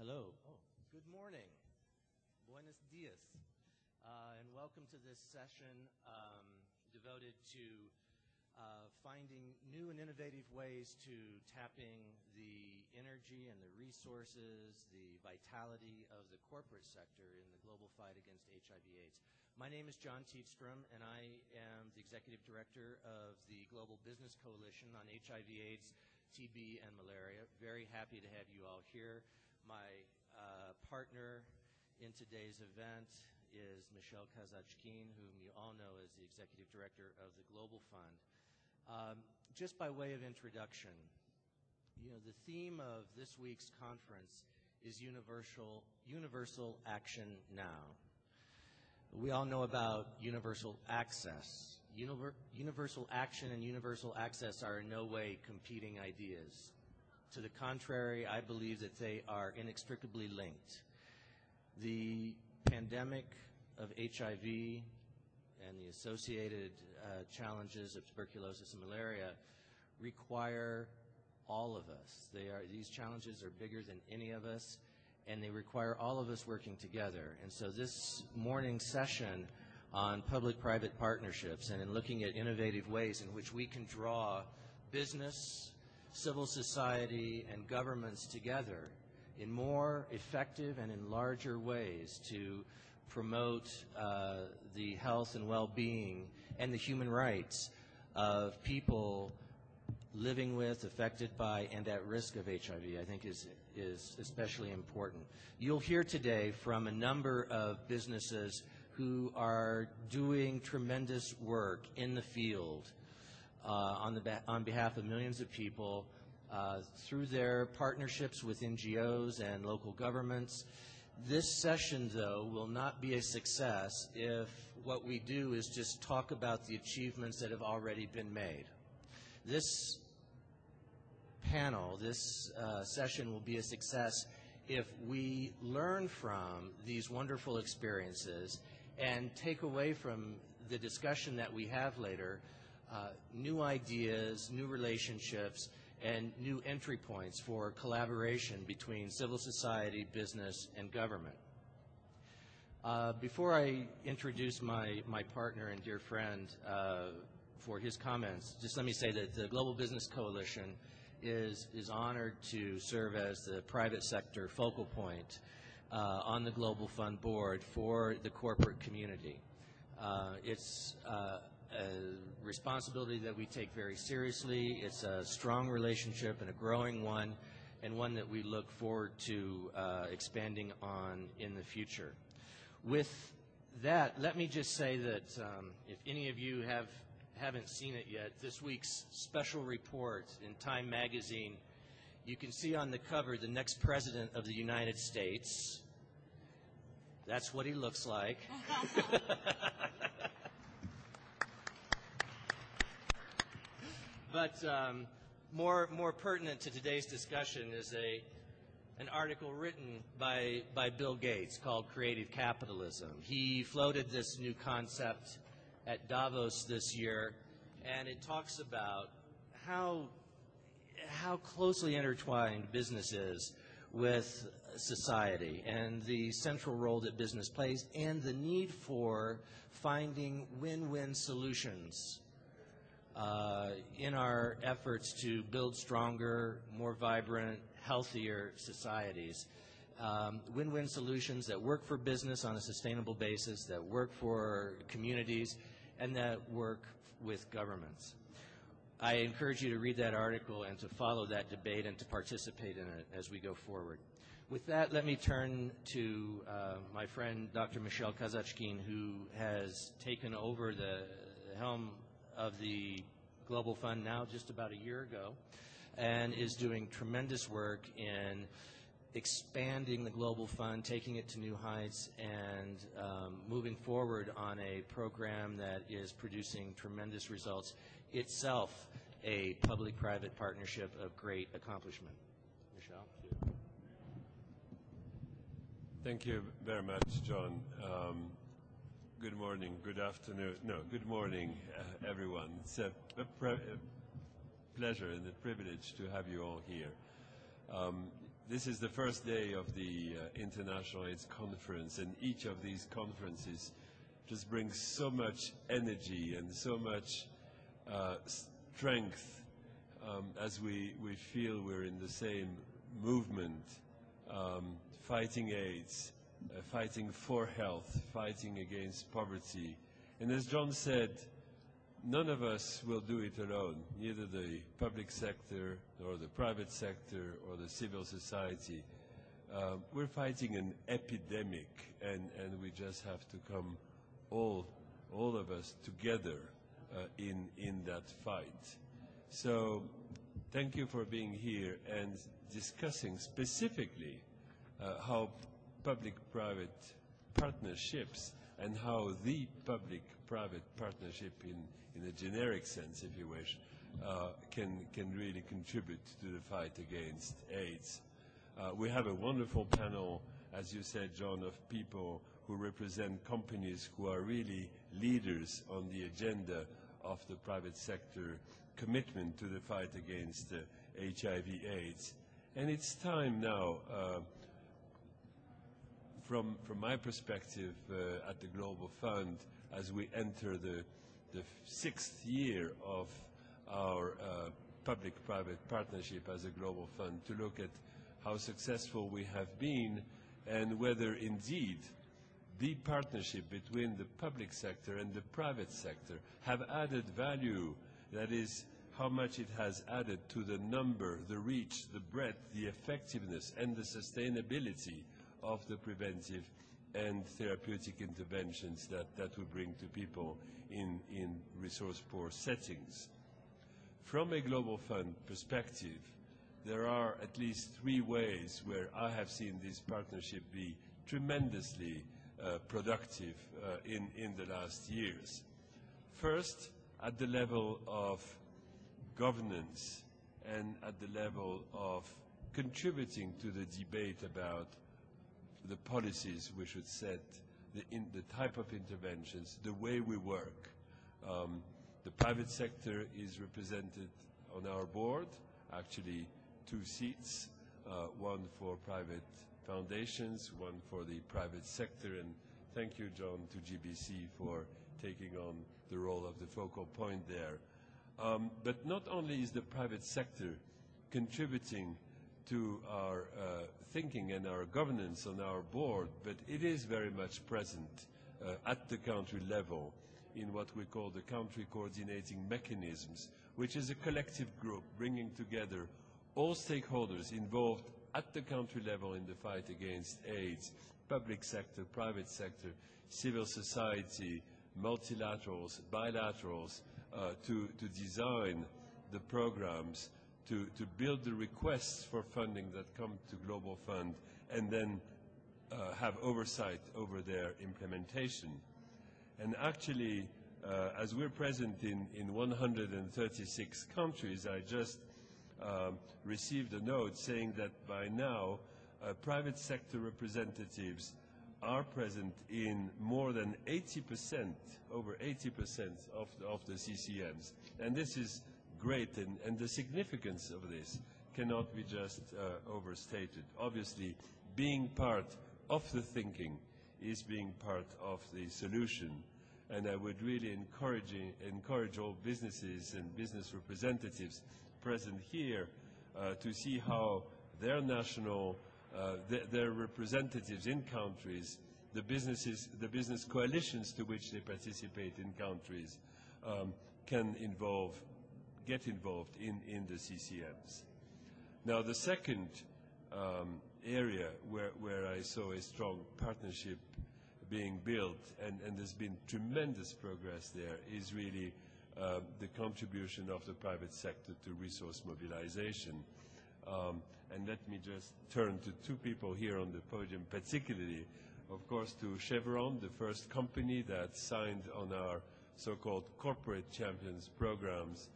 Hello. Oh, good morning. Buenos dias. And welcome to this session devoted to finding new and innovative ways to tapping the energy and the resources, the vitality of the corporate sector in the global fight against HIV/AIDS. My name is John Tietstrom, and I am the Executive Director of the Global Business Coalition on HIV/AIDS, TB, and Malaria. Very happy to have you all here. My partner in today's event is Michelle Kazachkine, whom you all know as the Executive Director of the Global Fund. Just by way of introduction, the theme of this week's conference is universal action now. We all know about universal access. Universal action and universal access are in no way competing ideas. To the contrary, I believe that they are inextricably linked. The pandemic of HIV and the associated challenges of tuberculosis and malaria require all of us. These challenges are bigger than any of us, and they require all of us working together. And so this morning's session on public-private partnerships and in looking at innovative ways in which we can draw business, civil society, and governments together in more effective and in larger ways to promote the health and well-being and the human rights of people living with, affected by, and at risk of HIV, I think is especially important. You'll hear today from a number of businesses who are doing tremendous work in the field on behalf of millions of people through their partnerships with NGOs and local governments. This session, though, will not be a success if what we do is just talk about the achievements that have already been made. This panel, this session will be a success if we learn from these wonderful experiences and take away from the discussion that we have later new ideas, new relationships, and new entry points for collaboration between civil society, business, and government. Before I introduce my partner and dear friend for his comments, just let me say that the Global Business Coalition is honored to serve as the private sector focal point on the Global Fund board for the corporate community. It's a responsibility that we take very seriously. It's a strong relationship and a growing one, and one that we look forward to expanding on in the future. With that, let me just say that if any of you haven't seen it yet, this week's special report in Time magazine, you can see on the cover the next president of the United States. That's what he looks like. But more pertinent to today's discussion is an article written by Bill Gates called Creative Capitalism. He floated this new concept at Davos this year, and it talks about how closely intertwined business is with society and the central role that business plays and the need for finding win-win solutions in our efforts to build stronger, more vibrant, healthier societies. Win-win solutions that work for business on a sustainable basis, that work for communities, and that work with governments. I encourage you to read that article and to follow that debate and to participate in it as we go forward. With that, let me turn to my friend Dr. Michelle Kazachkine, who has taken over the helm of the Global Fund now just about a year ago and is doing tremendous work in expanding the Global Fund, taking it to new heights, and moving forward on a program that is producing tremendous results, itself a public-private partnership of great accomplishment. Michelle? Thank you very much, John. Good morning, good afternoon, no, good morning, everyone. It's a pleasure and a privilege to have you all here. This is the first day of the International AIDS Conference, and each of these conferences just brings so much energy and so much strength as we feel we're in the same movement, fighting AIDS, fighting for health, fighting against poverty. And as John said, none of us will do it alone, neither the public sector, nor the private sector, or the civil society. We're fighting an epidemic, and we just have to come, all of us, together in that fight. So thank you for being here and discussing specifically how public-private partnerships and how the public-private partnership in a generic sense, if you wish, can really contribute to the fight against AIDS. We have a wonderful panel, as you said, John, of people who represent companies who are really leaders on the agenda of the private sector commitment to the fight against HIV/AIDS. And it's time now, from my perspective at the Global Fund, as we enter the 6th year of our public-private partnership as a Global Fund, to look at how successful we have been and whether indeed the partnership between the public sector and the private sector have added value. That is, how much it has added to the number, the reach, the breadth, the effectiveness, and the sustainability of the preventive and therapeutic interventions that we bring to people in resource-poor settings. From a Global Fund perspective, there are at least 3 ways where I have seen this partnership be tremendously productive in the last years. First, at the level of governance and at the level of contributing to the debate about the policies we should set, the type of interventions, the way we work. The private sector is represented on our board, actually 2 seats, one for private foundations, one for the private sector, and thank you, John, to GBC for taking on the role of the focal point there. But not only is the private sector contributing to our thinking and our governance on our board, but it is very much present at the country level in what we call the country coordinating mechanisms, which is a collective group bringing together all stakeholders involved at the country level in the fight against AIDS, public sector, private sector, civil society, multilaterals, bilaterals, to design the programs, to build the requests for funding that come to Global Fund, and then have oversight over their implementation. And actually, as we're present in 136 countries, I just received a note saying that by now private sector representatives are present in more than 80%, over 80% of the CCMs. And this is great, and the significance of this cannot be just overstated. Obviously, being part of the thinking is being part of the solution. And I would really encourage all businesses and business representatives present here to see how their national, their representatives in countries, the business coalitions to which they participate in countries, can get involved in the CCMs. Now, the second area where I saw a strong partnership being built, and there's been tremendous progress there, is really the contribution of the private sector to resource mobilization. And let me just turn to 2 people here on the podium, particularly, of course, to Chevron, the first company that signed on our so-called corporate champions programs,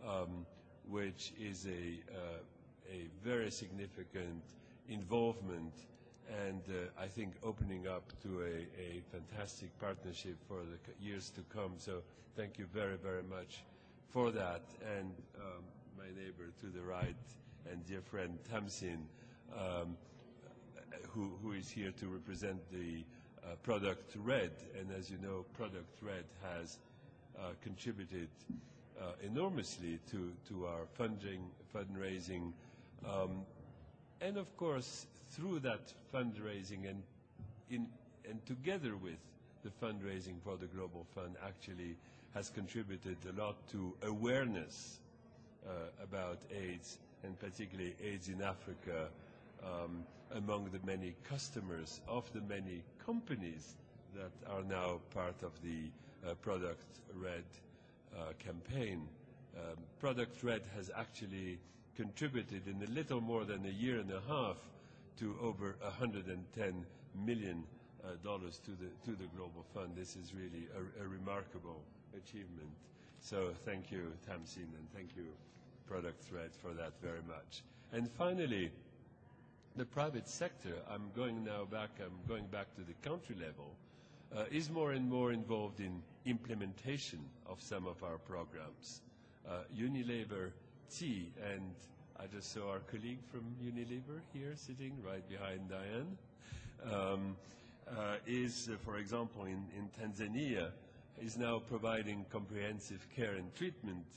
which is a very significant involvement and I think opening up to a fantastic partnership for the years to come. So thank you very, very much for that. And my neighbor to the right and dear friend Tamsin, who is here to represent the Product Red. And as you know, Product Red has contributed enormously to our fundraising, and of course through that fundraising and together with the fundraising for the Global Fund actually has contributed a lot to awareness about AIDS, and particularly AIDS in Africa, among the many customers of the many companies that are now part of the Product Red campaign. Product Red has actually contributed in a little more than a year and a half to over $110 million to the Global Fund. This is really a remarkable achievement. So thank you, Tamsin, and thank you, Product Red, for that very much. And finally, the private sector, I'm going back to the country level, is more and more involved in implementation of some of our programs. Unilever Tea, and I just saw our colleague from Unilever here sitting right behind Diane, is, for example, in Tanzania, is now providing comprehensive care and treatment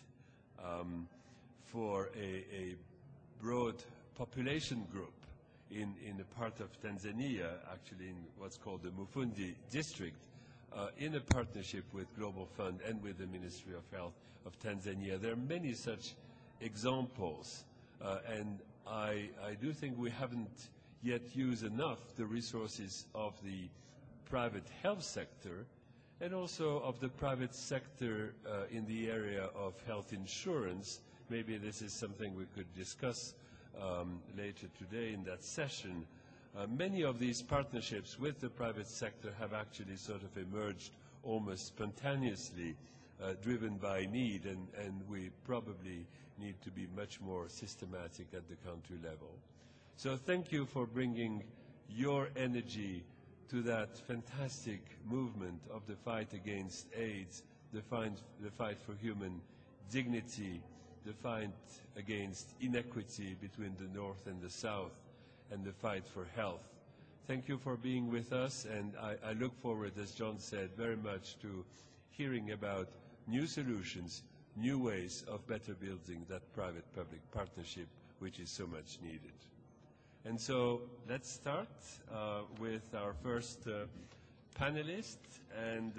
for a broad population group in a part of Tanzania, actually in what's called the Mufundi district, in a partnership with Global Fund and with the Ministry of Health of Tanzania. There are many such examples, and I do think we haven't yet used enough the resources of the private health sector and also of the private sector in the area of health insurance. Maybe this is something we could discuss later today in that session. Many of these partnerships with the private sector have actually sort of emerged almost spontaneously, driven by need, and we probably need to be much more systematic at the country level. So thank you for bringing your energy to that fantastic movement of the fight against AIDS, the fight for human dignity, the fight against inequity between the North and the South, and the fight for health. Thank you for being with us, and I look forward, as John said, very much to hearing about new solutions, new ways of better building that private-public partnership, which is so much needed. And so let's start with our first panelist, and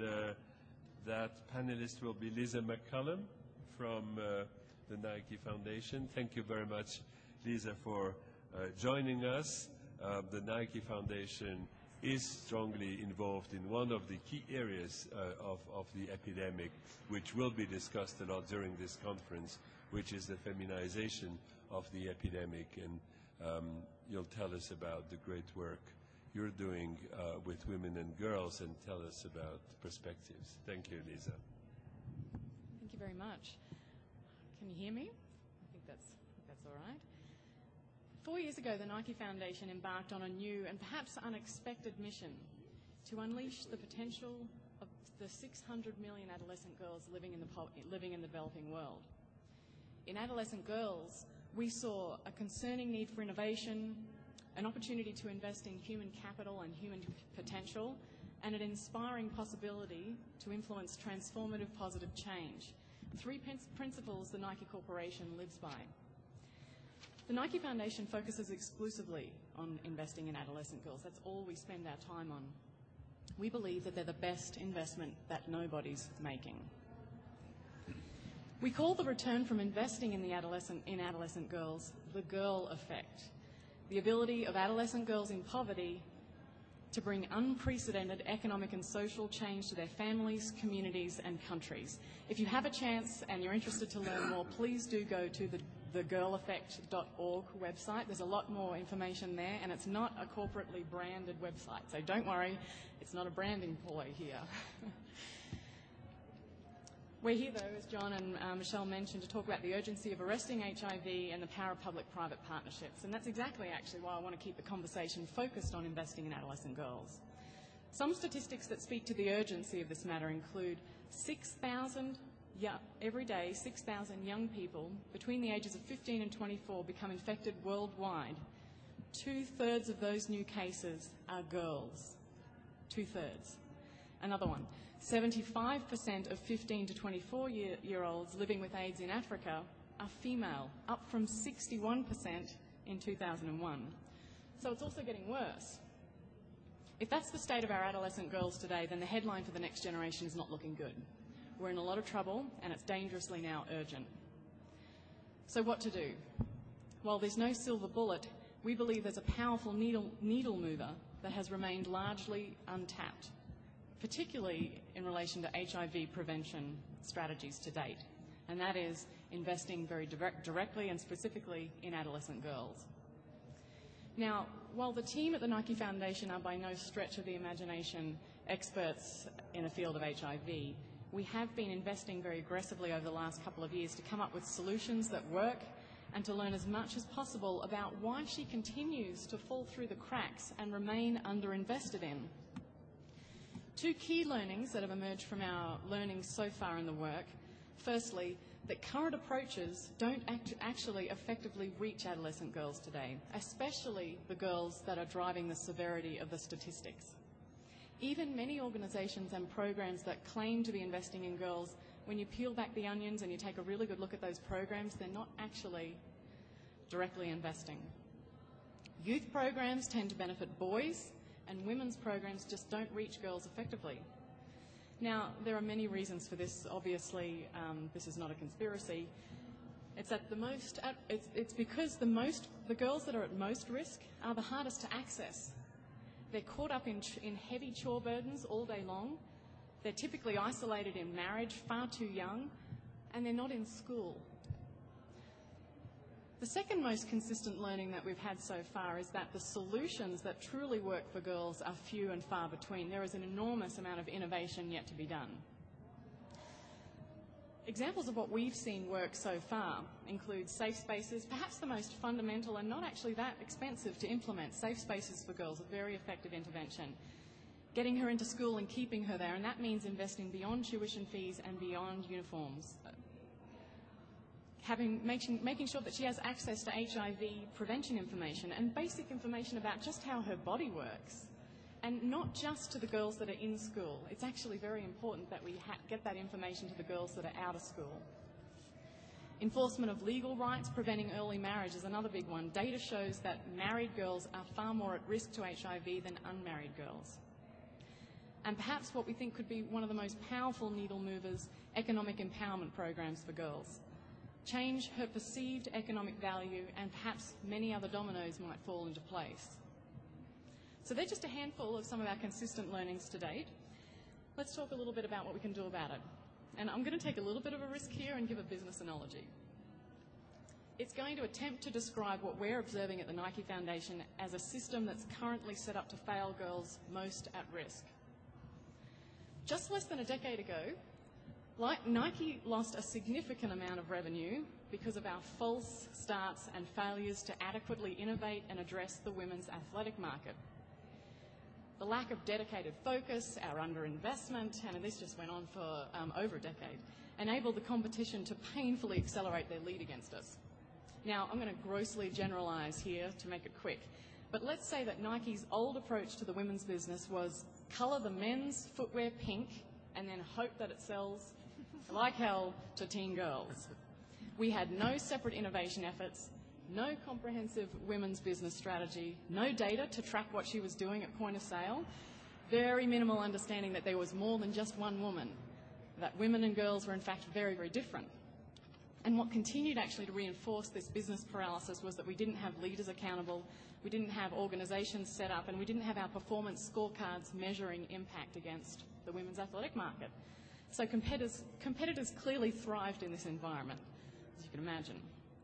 that panelist will be Lisa McCullum from the Nike Foundation. Thank you very much, Lisa, for joining us. The Nike Foundation is strongly involved in one of the key areas of the epidemic, which will be discussed a lot during this conference, which is the feminization of the epidemic. And you'll tell us about the great work you're doing with women and girls, and tell us about perspectives. Thank you, Lisa. Thank you very much. Can you hear me? I think that's all right. 4 years ago, the Nike Foundation embarked on a new and perhaps unexpected mission to unleash the potential of the 600 million adolescent girls living in the developing world. In adolescent girls, we saw a concerning need for innovation, an opportunity to invest in human capital and human potential, and an inspiring possibility to influence transformative positive change. 3 principles the Nike Corporation lives by. The Nike Foundation focuses exclusively on investing in adolescent girls. That's all we spend our time on. We believe that they're the best investment that nobody's making. We call the return from investing in adolescent girls the girl effect, the ability of adolescent girls in poverty to bring unprecedented economic and social change to their families, communities, and countries. If you have a chance and you're interested to learn more, please do go to the thegirleffect.org website. There's a lot more information there, and it's not a corporately branded website, so don't worry, it's not a branding ploy here. We're here, though, as John and Michelle mentioned, to talk about the urgency of arresting HIV and the power of public-private partnerships. And that's exactly, actually, why I want to keep the conversation focused on investing in adolescent girls. Some statistics that speak to the urgency of this matter include 6,000, every day, 6,000 young people between the ages of 15 and 24 become infected worldwide 2/3 of those new cases are girls. 2/3. Another one. 75% of 15 to 24-year-olds living with AIDS in Africa are female, up from 61% in 2001. So it's also getting worse. If that's the state of our adolescent girls today, then the headline for the next generation is not looking good. We're in a lot of trouble, and it's dangerously now urgent. So what to do? While there's no silver bullet, we believe there's a powerful needle mover that has remained largely untapped, particularly in relation to HIV prevention strategies to date, and that is investing very directly and specifically in adolescent girls. Now, while the team at the Nike Foundation are by no stretch of the imagination experts in the field of HIV, we have been investing very aggressively over the last couple of years to come up with solutions that work and to learn as much as possible about why she continues to fall through the cracks and remain underinvested in. Two key learnings that have emerged from our learning so far in the work. Firstly, that current approaches don't actually effectively reach adolescent girls today, especially the girls that are driving the severity of the statistics. Even many organisations and programs that claim to be investing in girls, when you peel back the onions and you take a really good look at those programs, they're not actually directly investing. Youth programs tend to benefit boys, and women's programs just don't reach girls effectively. Now, there are many reasons for this. Obviously, this is not a conspiracy. It's because the girls that are at most risk are the hardest to access. They're caught up in heavy chore burdens all day long. They're typically isolated in marriage, far too young, and they're not in school. The second most consistent learning that we've had so far is that the solutions that truly work for girls are few and far between. There is an enormous amount of innovation yet to be done. Examples of what we've seen work so far include safe spaces, perhaps the most fundamental and not actually that expensive to implement. Safe spaces for girls, a very effective intervention. Getting her into school and keeping her there, and that means investing beyond tuition fees and beyond uniforms. Making sure that she has access to HIV prevention information and basic information about just how her body works. And not just to the girls that are in school. It's actually very important that we get that information to the girls that are out of school. Enforcement of legal rights, preventing early marriage is another big one. Data shows that married girls are far more at risk to HIV than unmarried girls. And perhaps what we think could be one of the most powerful needle movers, economic empowerment programs for girls. Change her perceived economic value, and perhaps many other dominoes might fall into place. So they're just a handful of some of our consistent learnings to date. Let's talk a little bit about what we can do about it. And I'm going to take a little bit of a risk here and give a business analogy. It's going to attempt to describe what we're observing at the Nike Foundation as a system that's currently set up to fail girls most at risk. Just less than a decade ago, Nike lost a significant amount of revenue because of our false starts and failures to adequately innovate and address the women's athletic market. The lack of dedicated focus, our underinvestment, and this just went on for over a decade, enabled the competition to painfully accelerate their lead against us. Now, I'm going to grossly generalize here to make it quick, but let's say that Nike's old approach to the women's business was color the men's footwear pink and then hope that it sells like hell to teen girls. We had no separate innovation efforts, no comprehensive women's business strategy, no data to track what she was doing at point of sale, very minimal understanding that there was more than just one woman, that women and girls were in fact very, very different. And what continued actually to reinforce this business paralysis was that we didn't have leaders accountable, we didn't have organizations set up, and we didn't have our performance scorecards measuring impact against the women's athletic market. So competitors clearly thrived in this environment, as you can imagine.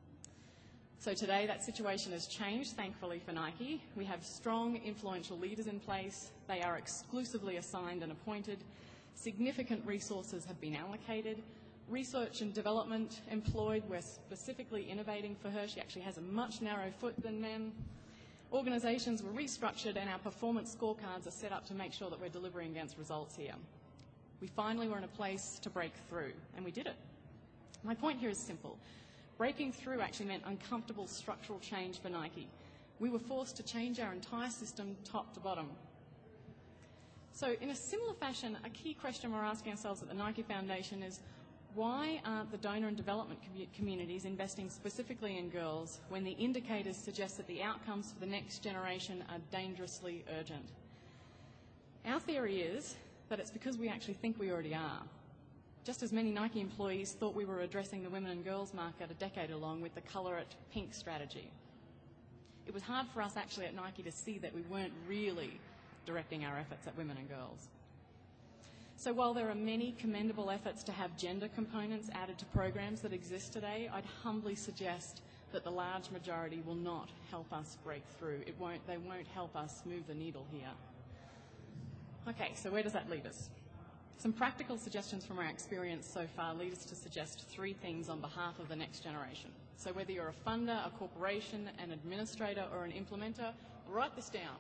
So today that situation has changed, thankfully, for Nike. We have strong, influential leaders in place. They are exclusively assigned and appointed. Significant resources have been allocated. Research and development employed. We're specifically innovating for her. She actually has a much narrower foot than men. Organisations were restructured, and our performance scorecards are set up to make sure that we're delivering against results here. We finally were in a place to break through, and we did it. My point here is simple. Breaking through actually meant uncomfortable structural change for Nike. we were forced to change our entire system top to bottom. So in a similar fashion, a key question we're asking ourselves at the Nike Foundation is, why aren't the donor and development communities investing specifically in girls when the indicators suggest that the outcomes for the next generation are dangerously urgent? Our theory is that it's because we actually think we already are. Just as many Nike employees thought we were addressing the women and girls market a decade along with the Colour It Pink strategy. It was hard for us actually at Nike to see that we weren't really directing our efforts at women and girls. So while there are many commendable efforts to have gender components added to programs that exist today, I'd humbly suggest that the large majority will not help us break through. They won't help us move the needle here. Okay, so where does that leave us? Some practical suggestions from our experience so far lead us to suggest three things on behalf of the next generation. So whether you're a funder, a corporation, an administrator, or an implementer, write this down.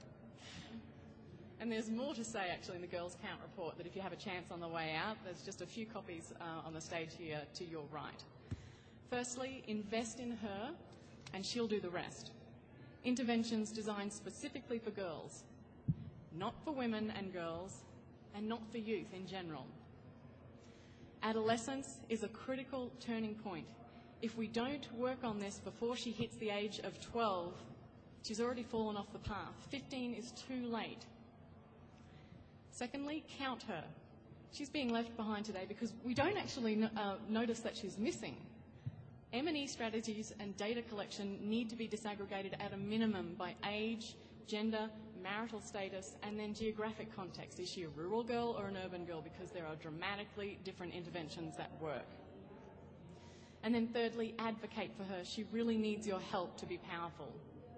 And there's more to say, actually, in the Girls Count report, that if you have a chance on the way out, there's just a few copies on the stage here to your right. Firstly, invest in her, and she'll do the rest. Interventions designed specifically for girls, not for women and girls, and not for youth in general. Adolescence is a critical turning point. If we don't work on this before she hits the age of 12, she's already fallen off the path. 15 is too late. Secondly, count her. She's being left behind today because we don't actually notice that she's missing. M&E strategies and data collection need to be disaggregated at a minimum by age, gender, marital status, and then geographic context. Is she a rural girl or an urban girl? Because there are dramatically different interventions that work. And then thirdly, advocate for her. She really needs your help to be powerful.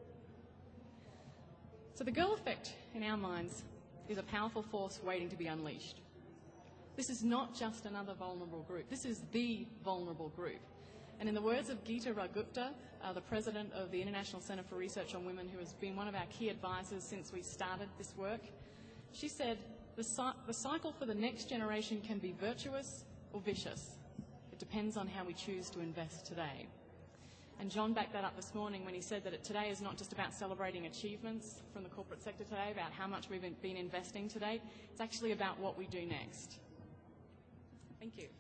So the Girl Effect, in our minds, is a powerful force waiting to be unleashed. This is not just another vulnerable group. This is the vulnerable group. And in the words of Geeta Ragupta, the president of the International Centre for Research on Women, who has been one of our key advisors since we started this work, she said, the cycle for the next generation can be virtuous or vicious. It depends on how we choose to invest today. And John backed that up this morning when he said that today is not just about celebrating achievements from the corporate sector today, about how much we've been investing to date. It's actually about what we do next. Thank you.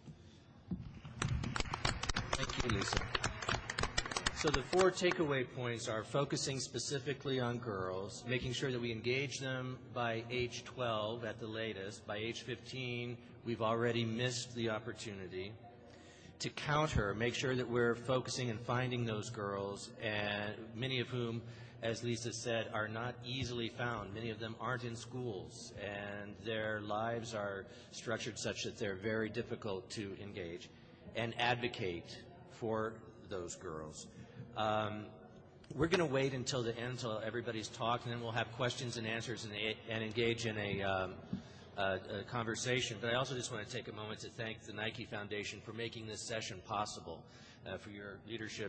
Thank you, Lisa. So the 4 takeaway points are focusing specifically on girls, making sure that we engage them by age 12 at the latest. By age 15, we've already missed the opportunity. To count her, make sure that we're focusing and finding those girls, and many of whom, as Lisa said, are not easily found. Many of them aren't in schools, and their lives are structured such that they're very difficult to engage, and advocate for those girls. We're going to wait until the end, until everybody's talked, and then we'll have questions and answers and engage in a conversation. But I also just want to take a moment to thank the Nike Foundation for making this session possible, for your leadership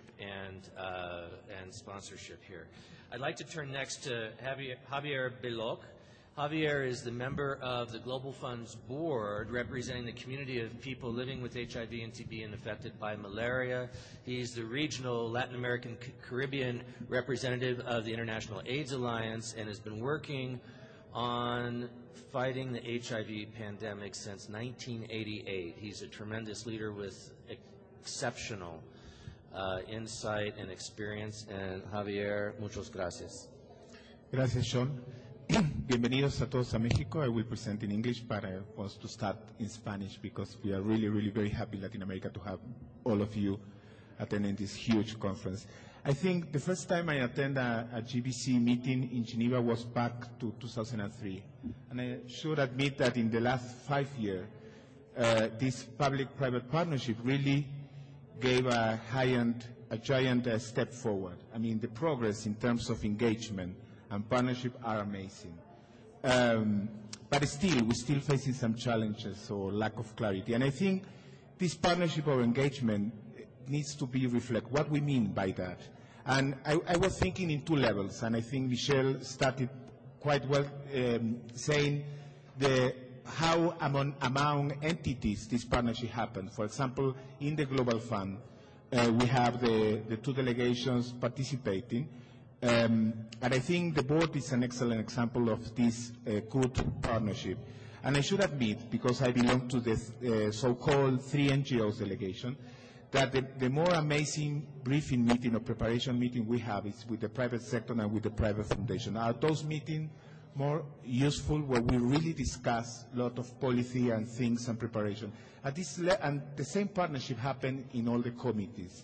and sponsorship here. I'd like to turn next to Javier Belloc. Javier is the member of the Global Fund's board representing the community of people living with HIV and TB and affected by malaria. He's the regional Latin American Caribbean representative of the International AIDS Alliance and has been working on fighting the HIV pandemic since 1988. He's a tremendous leader with exceptional insight and experience. And Javier, muchas gracias. Gracias, Sean. Bienvenidos a todos a México. I will present in English, but I want to start in Spanish because we are really, really very happy in Latin America to have all of you attending this huge conference. I think the first time I attended a GBC meeting in Geneva was back to 2003. And I should admit that in the last 5 years, this public-private partnership really gave a giant step forward. I mean, the progress in terms of engagement and partnership are amazing. But still, we're still facing some challenges or lack of clarity. And I think this partnership or engagement needs to be reflect what we mean by that. And I was thinking in 2 levels, and I think Michelle started quite well saying how among entities this partnership happened. For example, in the Global Fund, we have the 2 delegations participating, And I think the board is an excellent example of this good partnership. And I should admit, because I belong to the so-called 3 NGOs delegation, that the more amazing briefing meeting or preparation meeting we have is with the private sector and with the private foundation. Are those meetings more useful where we really discuss a lot of policy and things and preparation? And the same partnership happened in all the committees.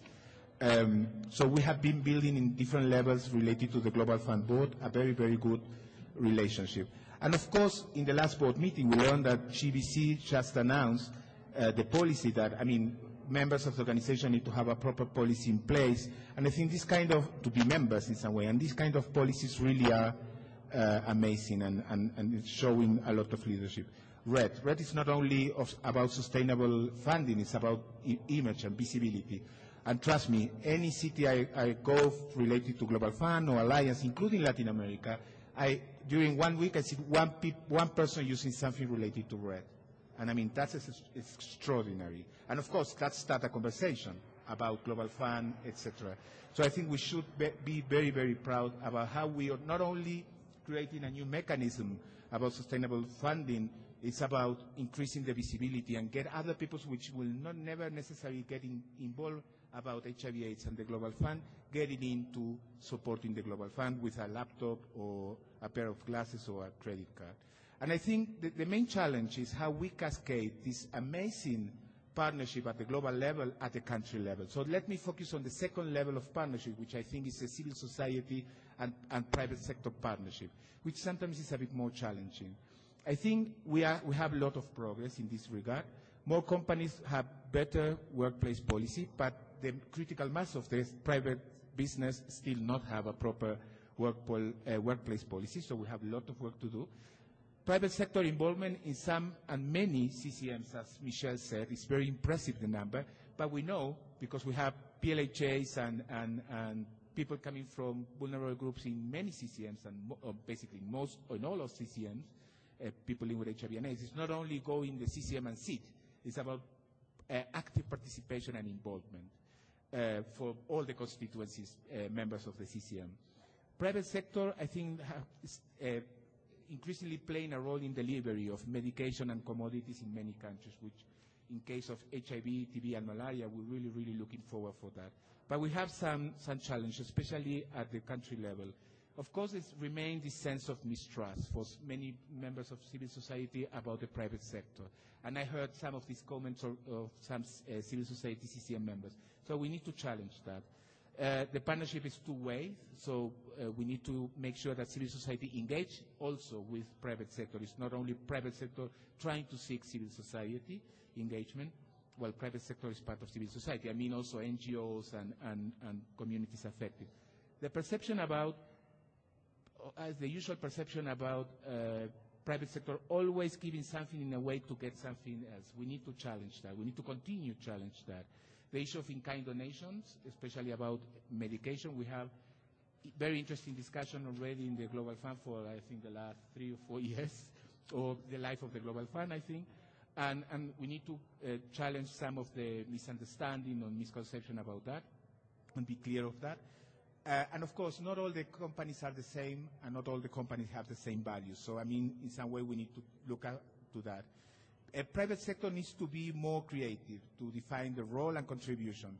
So we have been building in different levels related to the Global Fund board a very, very good relationship. And of course, in the last board meeting, we learned that GBC just announced the policy that, members of the organization need to have a proper policy in place. And I think this kind of, to be members in some way, and these kind of policies really are amazing and it's showing a lot of leadership. RED is not only about sustainable funding, it's about image and visibility. And trust me, any city I go related to Global Fund or Alliance, including Latin America, during 1 week I see one person using something related to RED. And that's extraordinary. And of course, that starts a conversation about Global Fund, etc. So I think we should be very, very proud about how we are not only creating a new mechanism about sustainable funding, it's about increasing the visibility and get other people which will never necessarily get involved about HIV/AIDS and the Global Fund, getting into supporting the Global Fund with a laptop or a pair of glasses or a credit card. And I think the main challenge is how we cascade this amazing partnership at the global level at the country level. So let me focus on the second level of partnership, which I think is the civil society and private sector partnership, which sometimes is a bit more challenging. I think we have a lot of progress in this regard. More companies have better workplace policy, but the critical mass of the private business still not have a proper workplace policy, so we have a lot of work to do. Private sector involvement in some and many CCMs, as Michelle said, is very impressive, the number, but we know, because we have PLHAs and people coming from vulnerable groups in many CCMs, and basically in all of CCMs, people living with HIV and AIDS, it's not only go in the CCM and sit, it's about active participation and involvement for all the constituencies, members of the CCM. Private sector, I think, is increasingly playing a role in delivery of medication and commodities in many countries, which in case of HIV, TB, and malaria, we're really, really looking forward for that. But we have some challenges, especially at the country level. Of course, it remains this sense of mistrust for many members of civil society about the private sector. And I heard some of these comments of some civil society CCM members. So we need to challenge that. The partnership is two-way, so we need to make sure that civil society engage also with private sector. It's not only private sector trying to seek civil society engagement. Well, private sector is part of civil society. I mean also NGOs and communities affected. The perception about, as the usual perception about private sector always giving something in a way to get something else. We need to challenge that. We need to continue to challenge that. The issue of in-kind donations, especially about medication, we have very interesting discussion already in the Global Fund for, I think, the last 3 or 4 years, or the life of the Global Fund, I think. And we need to challenge some of the misunderstanding or misconception about that and be clear of that. And of course, not all the companies are the same, and not all the companies have the same values. So, I mean, in some way, we need to look to that. A private sector needs to be more creative to define the role and contribution.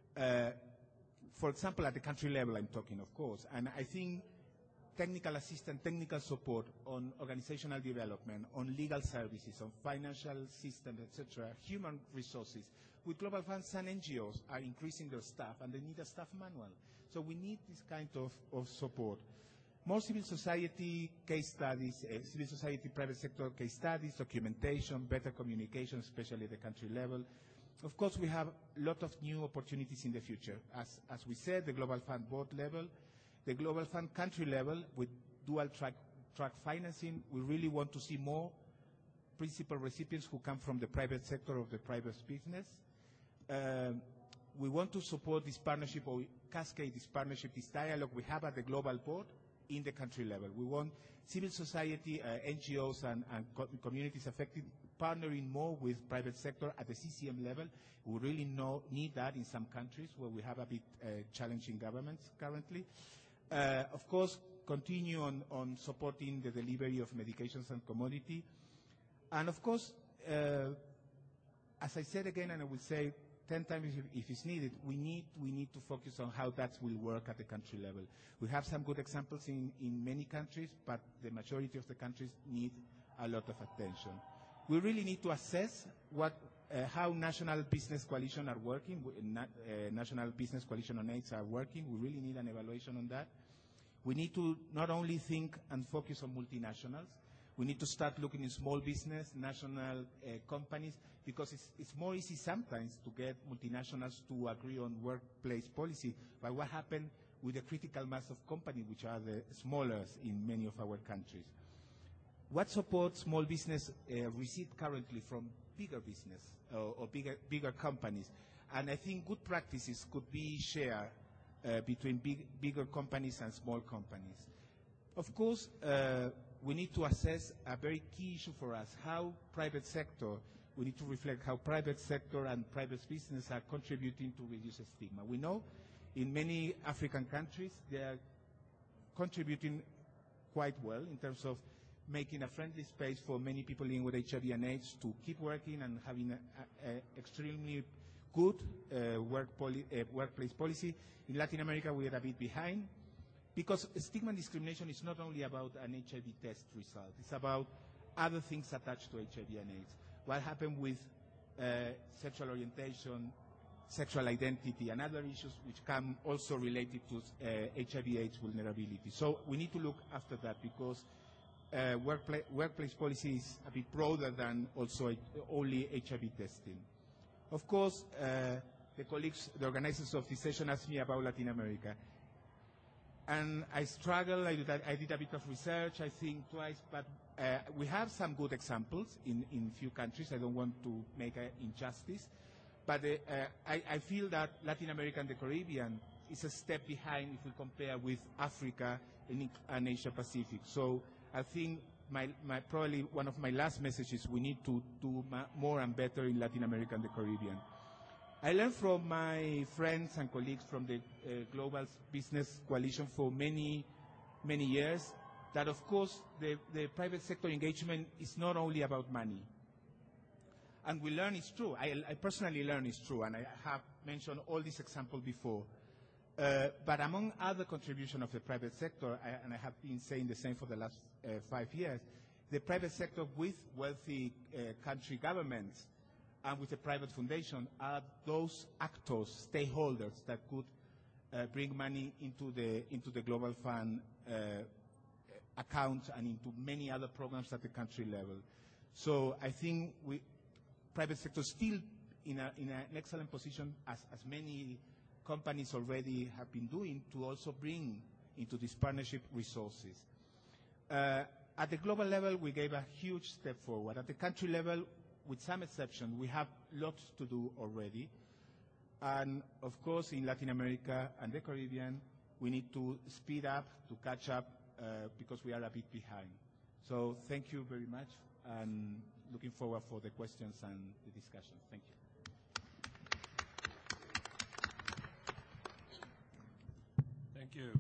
For example, at the country level, I'm talking, of course. And I think technical assistance, technical support on organizational development, on legal services, on financial systems, etc., human resources. With Global Funds, some NGOs are increasing their staff, and they need a staff manual. So we need this kind of support. More civil society case studies, civil society, private sector case studies, documentation, better communication, especially at the country level. Of course, we have a lot of new opportunities in the future. As we said, the Global Fund board level, the Global Fund country level with dual track financing, we really want to see more principal recipients who come from the private sector of the private business. We want to support this partnership or cascade this partnership, this dialogue we have at the global board in the country level. We want civil society, NGOs and communities affected partnering more with private sector at the CCM level. We really need that in some countries where we have a bit challenging governments currently. Of course, continue on supporting the delivery of medications and commodity. And of course, as I said again, and I will say 10 times if it's needed, we need to focus on how that will work at the country level. We have some good examples in many countries, but the majority of the countries need a lot of attention. We really need to assess how national business coalitions are working, national business coalition on AIDS are working. We really need an evaluation on that. We need to not only think and focus on multinationals, we need to start looking in small business, national companies, because it's more easy sometimes to get multinationals to agree on workplace policy. But what happened with the critical mass of companies, which are the smallest in many of our countries? What support small business receive currently from bigger business or bigger companies? And I think good practices could be shared between bigger companies and small companies. Of course, we need to assess a very key issue for us, how private sector, we need to reflect how private sector and private business are contributing to reduce stigma. We know in many African countries they are contributing quite well in terms of making a friendly space for many people living with HIV and AIDS to keep working and having an extremely good workplace policy. In Latin America, we are a bit behind, because stigma and discrimination is not only about an HIV test result. It's about other things attached to HIV and AIDS. What happened with sexual orientation, sexual identity, and other issues which come also related to HIV/AIDS vulnerability. So we need to look after that, because workplace policy is a bit broader than also only HIV testing. Of course, the organizers of this session asked me about Latin America. And I struggled, I did a bit of research, I think twice, but we have some good examples in few countries. I don't want to make an injustice. But I feel that Latin America and the Caribbean is a step behind if we compare with Africa and Asia Pacific. So I think probably one of my last messages, we need to do more and better in Latin America and the Caribbean. I learned from my friends and colleagues from the Global Business Coalition for many, many years that, of course, the private sector engagement is not only about money. And we learn it's true. I personally learn it's true, and I have mentioned all these examples before. But among other contributions of the private sector, and I have been saying the same for the last 5 years, the private sector with wealthy country governments and with the private foundation are those actors, stakeholders that could bring money into the Global Fund account and into many other programs at the country level. So I think private sector still in an excellent position, as many companies already have been doing, to also bring into this partnership resources. At the global level, we gave a huge step forward. At the country level, with some exception, we have lots to do already. And of course, in Latin America and the Caribbean, we need to speed up, to catch up, because we are a bit behind. So thank you very much, and looking forward for the questions and the discussion. Thank you. Thank you.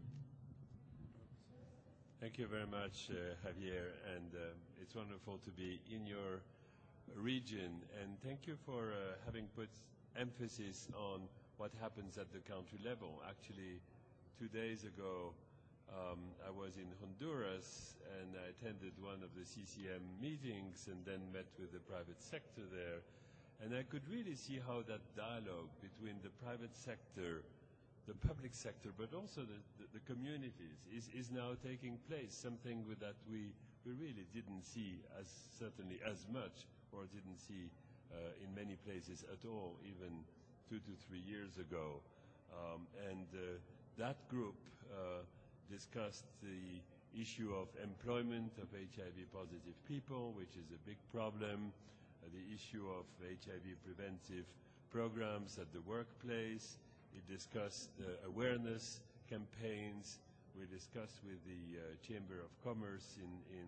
Thank you very much, Javier, and it's wonderful to be in your region, and thank you for having put emphasis on what happens at the country level. Actually, 2 days ago, I was in Honduras, and I attended one of the CCM meetings and then met with the private sector there, and I could really see how that dialogue between the private sector, the public sector, but also the communities is now taking place, something that we really didn't see certainly as much, or didn't see in many places at all, even 2 to 3 years ago. And that group discussed the issue of employment of HIV-positive people, which is a big problem, the issue of HIV preventive programs at the workplace. It discussed awareness campaigns. We discussed with the Chamber of Commerce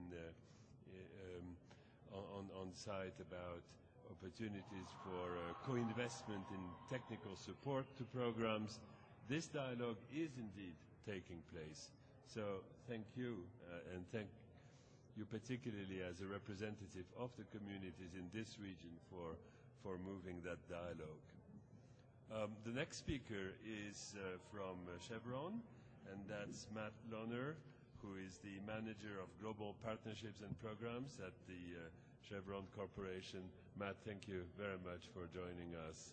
on site about opportunities for co-investment in technical support to programs. This dialogue is indeed taking place. So thank you, and thank you particularly as a representative of the communities in this region for moving that dialogue. The next speaker is from Chevron, and that's Matt Lohner, who is the Manager of Global Partnerships and Programs at the Chevron Corporation. Matt, thank you very much for joining us.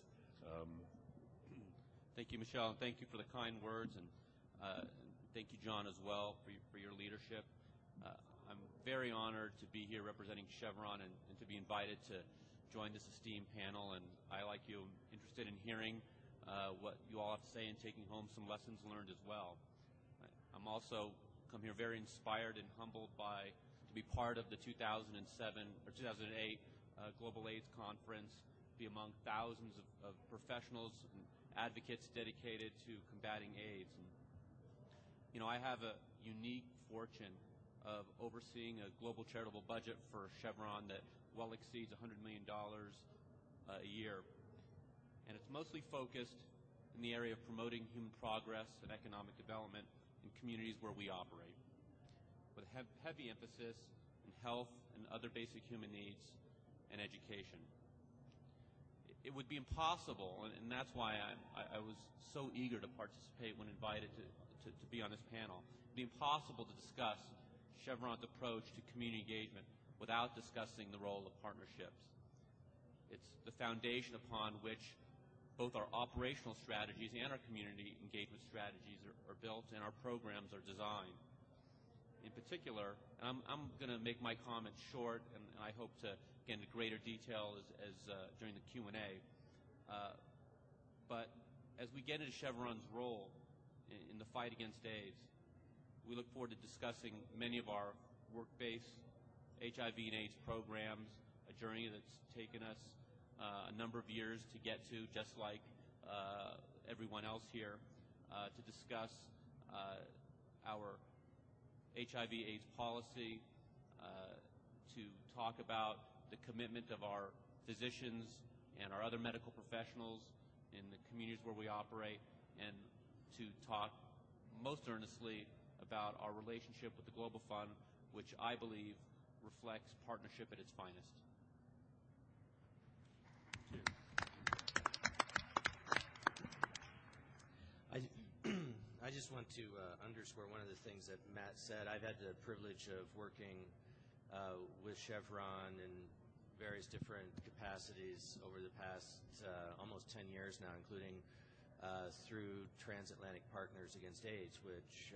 Thank you, Michelle, and thank you for the kind words, and thank you, John, as well, for your leadership. I'm very honored to be here representing Chevron and to be invited to join this esteemed panel, and I, like you, am interested in hearing what you all have to say and taking home some lessons learned as well. I'm also come here very inspired and humbled to be part of the 2007 or 2008 Global AIDS Conference, be among thousands of professionals and advocates dedicated to combating AIDS. And, you know, I have a unique fortune of overseeing a global charitable budget for Chevron that well exceeds $100 million a year. And it's mostly focused in the area of promoting human progress and economic development in communities where we operate, with a heavy emphasis in health and other basic human needs and education. It would be impossible, and that's why I was so eager to participate when invited to be on this panel. It would be impossible to discuss Chevron's approach to community engagement without discussing the role of partnerships. It's the foundation upon which both our operational strategies and our community engagement strategies are built and our programs are designed. In particular, and I'm going to make my comments short, and I hope to get into greater detail as during the Q&A. But as we get into Chevron's role in the fight against AIDS, we look forward to discussing many of our work-based HIV and AIDS programs, a journey that's taken us a number of years to get to, just like everyone else here, to discuss our HIV/AIDS policy, to talk about the commitment of our physicians and our other medical professionals in the communities where we operate, and to talk most earnestly about our relationship with the Global Fund, which I believe reflects partnership at its finest. I just want to underscore one of the things that Matt said. I've had the privilege of working with Chevron in various different capacities over the past almost 10 years now, including through Transatlantic Partners Against AIDS, which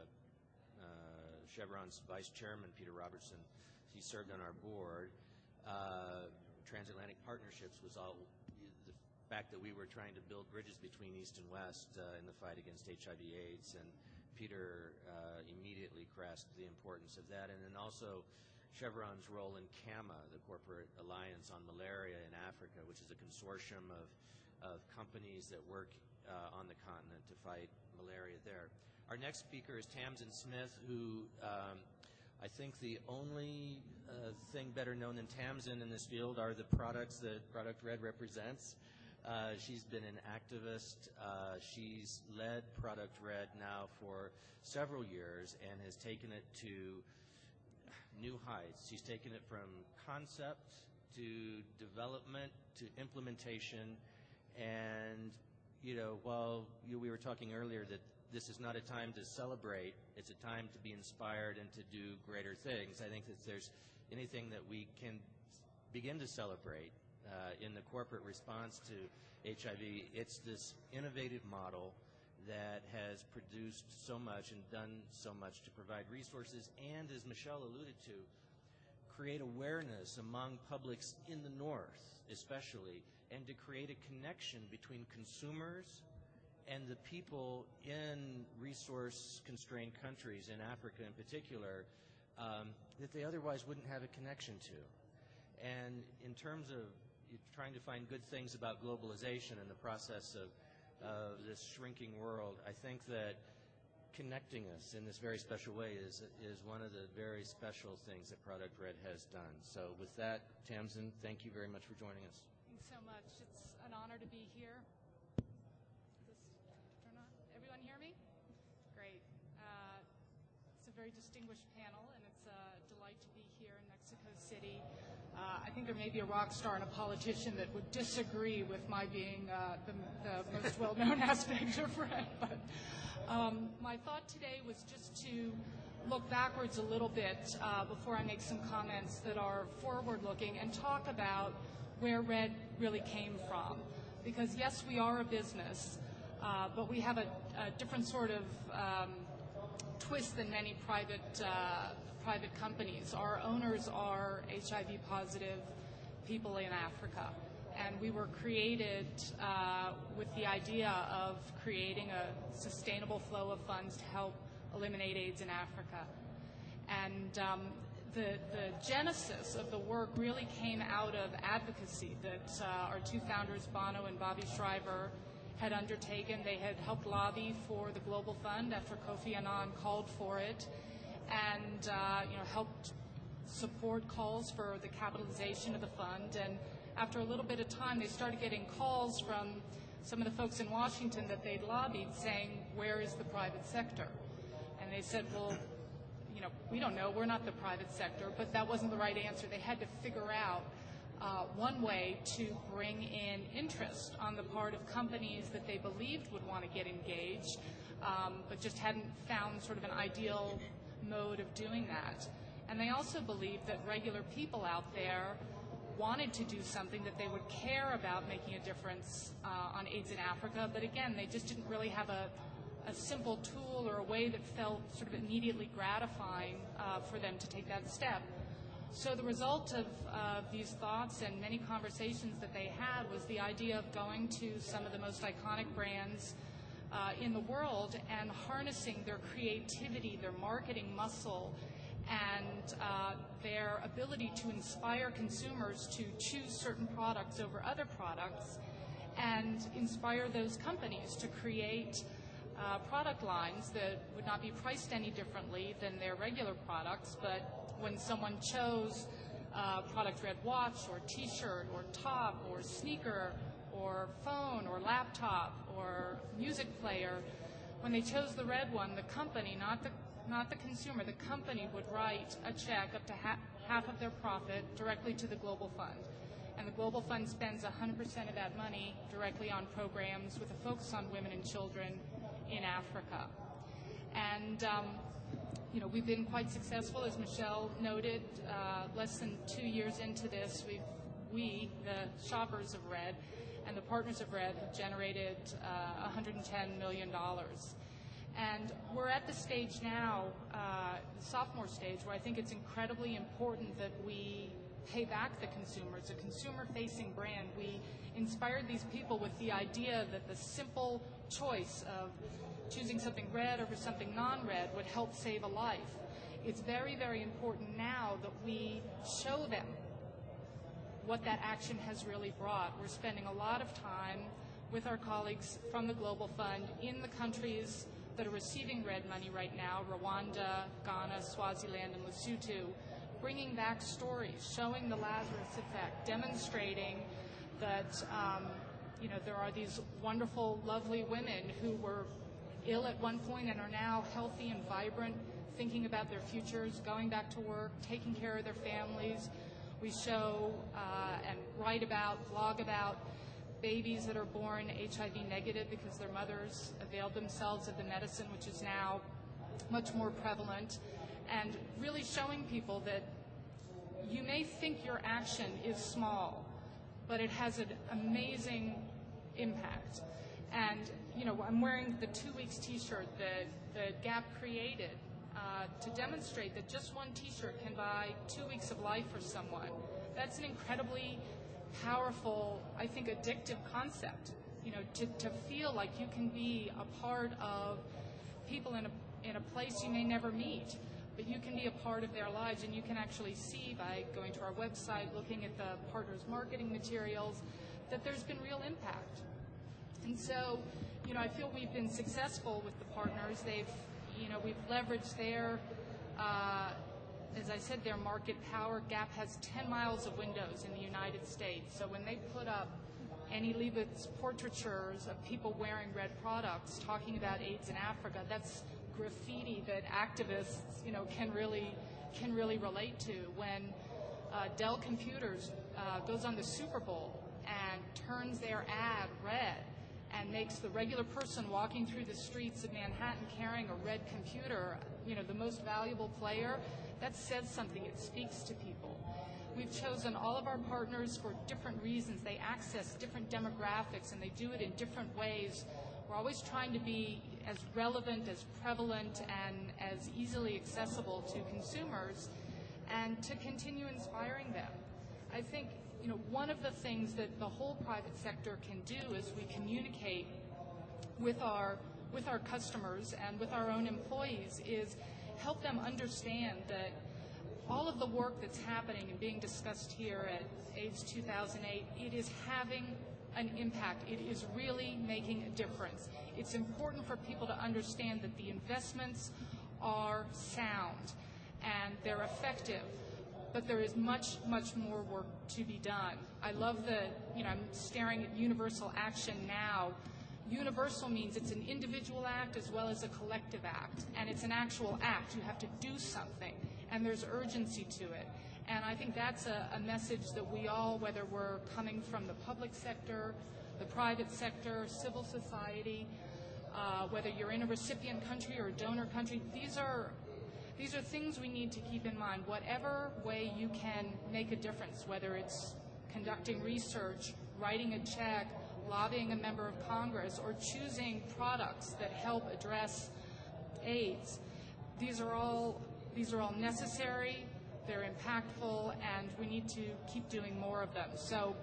Chevron's vice chairman, Peter Robertson, he served on our board. Transatlantic Partnerships was all the fact that we were trying to build bridges between East and West in the fight against HIV/AIDS, and Peter immediately grasped the importance of that. And then also Chevron's role in CAMA, the Corporate Alliance on Malaria in Africa, which is a consortium of companies that work on the continent to fight malaria there. Our next speaker is Tamsin Smith, who I think the only thing better known than Tamsin in this field are the products that Product Red represents. She's been an activist. She's led Product Red now for several years and has taken it to new heights. She's taken it from concept to development to implementation. And, you know, while we were talking earlier that this is not a time to celebrate, it's a time to be inspired and to do greater things. I think that if there's anything that we can begin to celebrate in the corporate response to HIV, it's this innovative model that has produced so much and done so much to provide resources and, as Michelle alluded to, create awareness among publics in the North especially, and to create a connection between consumers and the people in resource-constrained countries, in Africa in particular, that they otherwise wouldn't have a connection to. And in terms of trying to find good things about globalization and the process of this shrinking world, I think that connecting us in this very special way is one of the very special things that Product Red has done. So with that, Tamsin, thank you very much for joining us. Thanks so much. It's an honor to be here. Does this turn on? Everyone hear me? Great. very distinguished panel, and it's a delight to be here in Mexico City. I think there may be a rock star and a politician that would disagree with my being the most well-known aspect of RED, but my thought today was just to look backwards a little bit before I make some comments that are forward-looking and talk about where RED really came from. Because yes, we are a business, but we have a different sort of twist than many private companies. Our owners are HIV positive people in Africa, and we were created with the idea of creating a sustainable flow of funds to help eliminate AIDS in Africa. And the genesis of the work really came out of advocacy that our two founders, Bono and Bobby Shriver, had undertaken. They had helped lobby for the Global Fund after Kofi Annan called for it, and helped support calls for the capitalization of the fund. And after a little bit of time, they started getting calls from some of the folks in Washington that they'd lobbied saying, where is the private sector? And they said, well, we don't know, we're not the private sector, but that wasn't the right answer. They had to figure out one way to bring in interest on the part of companies that they believed would want to get engaged, but just hadn't found sort of an ideal mode of doing that. And they also believed that regular people out there wanted to do something, that they would care about making a difference on AIDS in Africa, but again, they just didn't really have a simple tool or a way that felt sort of immediately gratifying for them to take that step. So the result of these thoughts and many conversations that they had was the idea of going to some of the most iconic brands in the world and harnessing their creativity, their marketing muscle, and their ability to inspire consumers to choose certain products over other products, and inspire those companies to create product lines that would not be priced any differently than their regular products, but when someone chose product red watch or t-shirt or top or sneaker or phone or laptop or music player, when they chose the red one, the company, not the consumer, the company would write a check up to half of their profit directly to the Global Fund. And the Global Fund spends 100% of that money directly on programs with a focus on women and children in Africa. And we've been quite successful, as Michelle noted. Less than 2 years into this, we, the shoppers of RED and the partners of RED, have generated $110 million. And we're at the stage now, the sophomore stage, where I think it's incredibly important that we pay back the consumer. It's a consumer-facing brand. We inspired these people with the idea that the simple choice of choosing something red over something non-red would help save a life. It's very, very important now that we show them what that action has really brought. We're spending a lot of time with our colleagues from the Global Fund in the countries that are receiving RED money right now, Rwanda, Ghana, Swaziland, and Lesotho, bringing back stories, showing the Lazarus effect, demonstrating that there are these wonderful, lovely women who were ill at one point and are now healthy and vibrant, thinking about their futures, going back to work, taking care of their families. We show and write about, blog about babies that are born HIV negative because their mothers availed themselves of the medicine, which is now much more prevalent, and really showing people that you may think your action is small, but it has an amazing impact. And I'm wearing the 2 Weeks t-shirt that Gap created to demonstrate that just one t-shirt can buy 2 weeks of life for someone. That's an incredibly powerful, I think, addictive concept. To feel like you can be a part of people in a place you may never meet, but you can be a part of their lives, and you can actually see by going to our website, looking at the partners' marketing materials, that there's been real impact. And so, I feel we've been successful with the partners. We've leveraged their, as I said, their market power. Gap has 10 miles of windows in the United States. So when they put up Annie Leibovitz portraitures of people wearing RED products talking about AIDS in Africa, that's graffiti that activists, can really relate to. When Dell Computers goes on the Super Bowl and turns their ad red and makes the regular person walking through the streets of Manhattan carrying a red computer, the most valuable player, that says something. It speaks to people. We've chosen all of our partners for different reasons. They access different demographics, and they do it in different ways. We're always trying to be as relevant, as prevalent, and as easily accessible to consumers, and to continue inspiring them. I think, one of the things that the whole private sector can do as we communicate with our customers and with our own employees is help them understand that all of the work that's happening and being discussed here at AIDS 2008, it is having an impact. It is really making a difference. It's important for people to understand that the investments are sound and they're effective, but there is much, much more work to be done. I love I'm staring at universal action now. Universal means it's an individual act as well as a collective act, and it's an actual act. You have to do something, and there's urgency to it. And I think that's a message that we all, whether we're coming from the public sector, the private sector, civil society, whether you're in a recipient country or a donor country, these are things we need to keep in mind. Whatever way you can make a difference, whether it's conducting research, writing a check, lobbying a member of Congress, or choosing products that help address AIDS, these are all necessary, they're impactful, and we need to keep doing more of them. So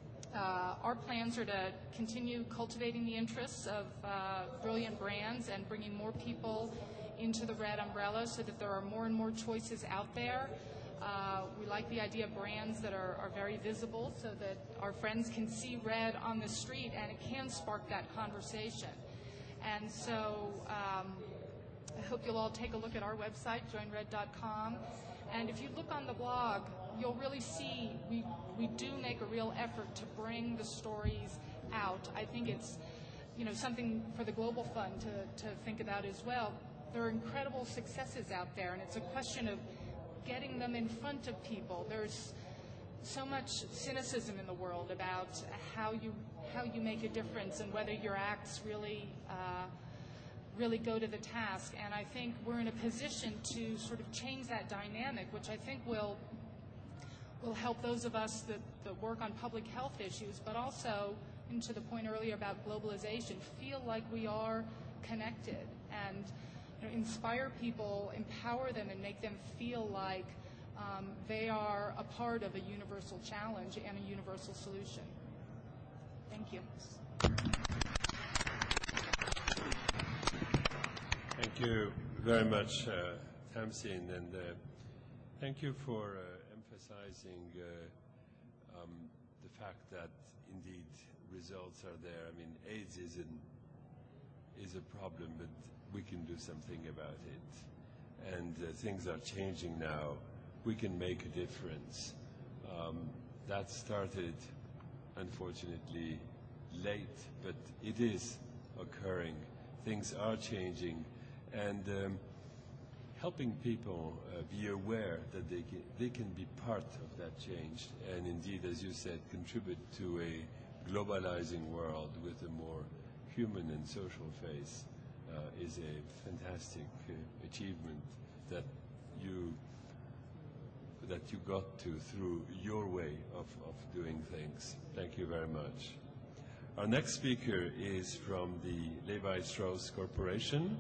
our plans are to continue cultivating the interests of brilliant brands and bringing more people into the red umbrella so that there are more and more choices out there. We like the idea of brands that are very visible so that our friends can see red on the street, and it can spark that conversation. And so I hope you'll all take a look at our website, joinred.com. And if you look on the blog, you'll really see we do make a real effort to bring the stories out. I think it's something for the Global Fund to think about as well. There are incredible successes out there, and it's a question of getting them in front of people. There's so much cynicism in the world about how you make a difference and whether your acts really go to the task. And I think we're in a position to sort of change that dynamic, which I think will help those of us that work on public health issues, but also, and to the point earlier about globalization, feel like we are connected and inspire people, empower them, and make them feel like they are a part of a universal challenge and a universal solution. Thank you. Thank you very much, Tamsin, and thank you for emphasizing the fact that indeed results are there. I mean, AIDS is a problem, but we can do something about it, and things are changing now. We can make a difference. That started, unfortunately, late, but it is occurring. Things are changing, and helping people be aware that they can be part of that change, and indeed, as you said, contribute to a globalizing world with a more human and social face is a fantastic achievement that you got to through your way of doing things. Thank you very much. Our next speaker is from the Levi Strauss Corporation,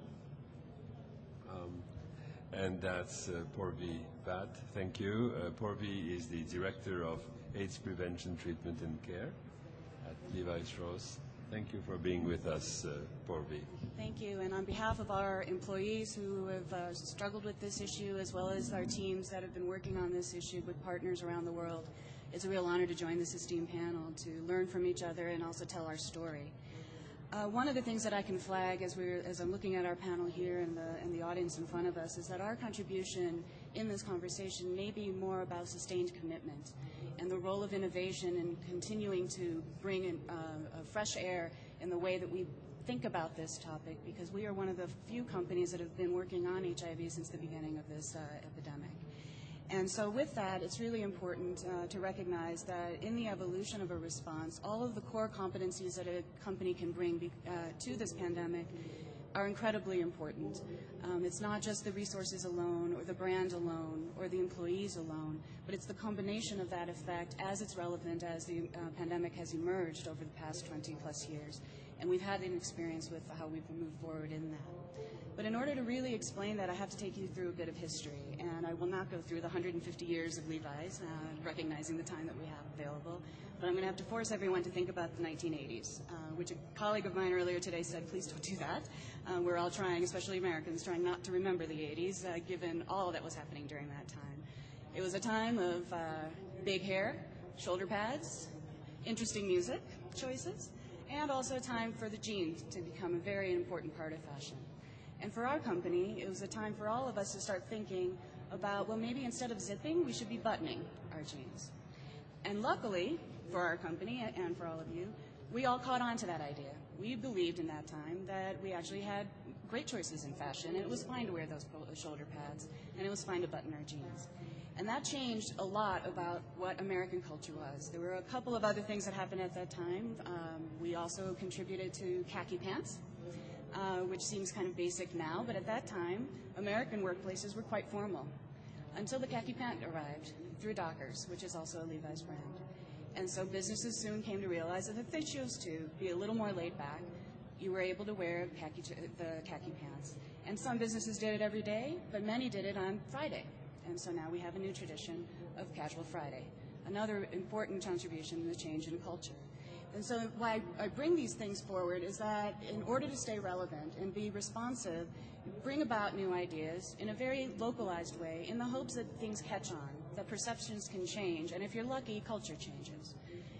and that's Purvi Bhatt. Thank you. Purvi is the Director of AIDS Prevention, Treatment and Care at Levi Strauss. Thank you for being with us, Purvi. Thank you. And on behalf of our employees who have struggled with this issue, as well as our teams that have been working on this issue with partners around the world, it's a real honor to join this esteemed panel to learn from each other and also tell our story. One of the things that I can flag as I'm looking at our panel here and the audience in front of us is that our contribution in this conversation may be more about sustained commitment and the role of innovation in continuing to bring in, fresh air in the way that we think about this topic because we are one of the few companies that have been working on HIV since the beginning of this epidemic. And so with that, it's really important to recognize that in the evolution of a response, all of the core competencies that a company can bring to this pandemic are incredibly important. It's not just the resources alone or the brand alone or the employees alone, but it's the combination of that effect as it's relevant as the pandemic has emerged over the past 20 plus years. And we've had an experience with how we've moved forward in that. But in order to really explain that, I have to take you through a bit of history. And I will not go through the 150 years of Levi's, recognizing the time that we have available. But I'm going to have to force everyone to think about the 1980s, which a colleague of mine earlier today said, please don't do that. We're all trying, especially Americans, trying not to remember the 80s, given all that was happening during that time. It was a time of big hair, shoulder pads, interesting music choices, and also a time for the jeans to become a very important part of fashion. And for our company, it was a time for all of us to start thinking about, well, maybe instead of zipping, we should be buttoning our jeans. And luckily, for our company and for all of you, we all caught on to that idea. We believed in that time that we actually had great choices in fashion, and it was fine to wear those shoulder pads, and it was fine to button our jeans. And that changed a lot about what American culture was. There were a couple of other things that happened at that time. We also contributed to khaki pants, which seems kind of basic now, but at that time, American workplaces were quite formal until the khaki pant arrived through Dockers, which is also a Levi's brand. And so businesses soon came to realize that if they chose to be a little more laid back, you were able to wear the khaki pants. And some businesses did it every day, but many did it on Friday. And so now we have a new tradition of Casual Friday, another important contribution to the change in culture. And so why I bring these things forward is that in order to stay relevant and be responsive, bring about new ideas in a very localized way in the hopes that things catch on, that perceptions can change, and if you're lucky, culture changes.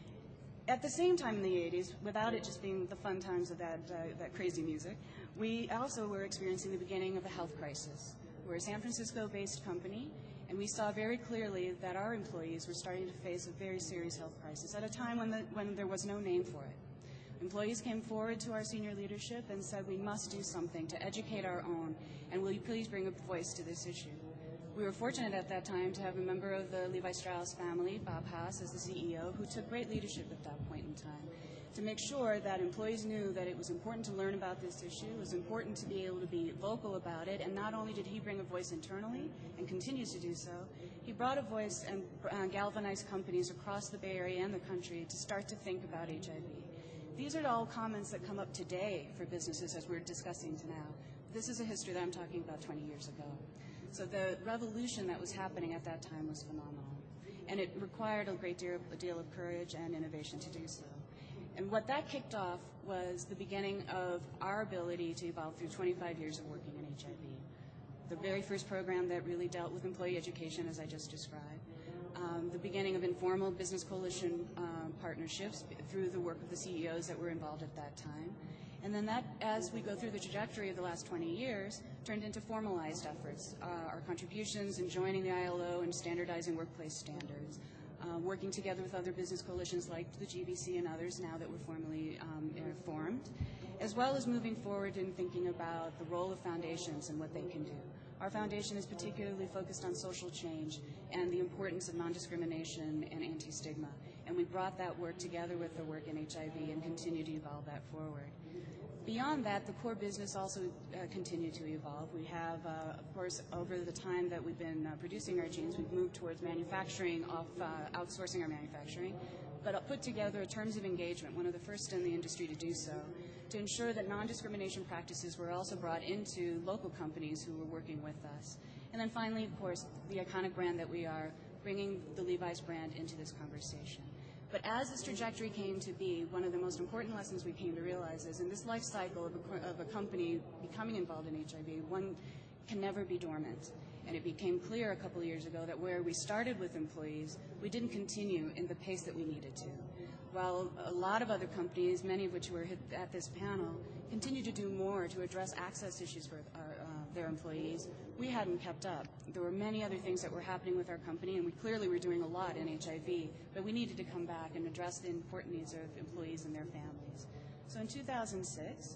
At the same time in the 80s, without it just being the fun times of that crazy music, we also were experiencing the beginning of a health crisis. We're a San Francisco-based company, and we saw very clearly that our employees were starting to face a very serious health crisis at a time when there was no name for it. Employees came forward to our senior leadership and said, we must do something to educate our own, and will you please bring a voice to this issue? We were fortunate at that time to have a member of the Levi Strauss family, Bob Haas, as the CEO, who took great leadership at that point in time to make sure that employees knew that it was important to learn about this issue, it was important to be able to be vocal about it, and not only did he bring a voice internally and continues to do so, he brought a voice and galvanized companies across the Bay Area and the country to start to think about HIV. These are all comments that come up today for businesses as we're discussing now. This is a history that I'm talking about 20 years ago. So the revolution that was happening at that time was phenomenal, and it required a great deal of courage and innovation to do so. And what that kicked off was the beginning of our ability to evolve through 25 years of working in HIV. The very first program that really dealt with employee education, as I just described. The beginning of informal business coalition partnerships through the work of the CEOs that were involved at that time. And then that, as we go through the trajectory of the last 20 years, turned into formalized efforts. Our contributions in joining the ILO and standardizing workplace standards. Working together with other business coalitions like the GBC and others now that we're formally formed, as well as moving forward in thinking about the role of foundations and what they can do. Our foundation is particularly focused on social change and the importance of non-discrimination and anti-stigma. And we brought that work together with the work in HIV and continue to evolve that forward. Beyond that, the core business also continued to evolve. We have, of course, over the time that we've been producing our jeans, we've moved towards manufacturing, outsourcing our manufacturing, but put together terms of engagement, one of the first in the industry to do so, to ensure that non-discrimination practices were also brought into local companies who were working with us. And then finally, of course, the iconic brand that we are, bringing the Levi's brand into this conversation. But as this trajectory came to be, one of the most important lessons we came to realize is in this life cycle of a company becoming involved in HIV, one can never be dormant. And it became clear a couple of years ago that where we started with employees, we didn't continue in the pace that we needed to. While a lot of other companies, many of which were at this panel, continue to do more to address access issues for their employees, we hadn't kept up. There were many other things that were happening with our company, and we clearly were doing a lot in HIV, but we needed to come back and address the important needs of employees and their families. So in 2006,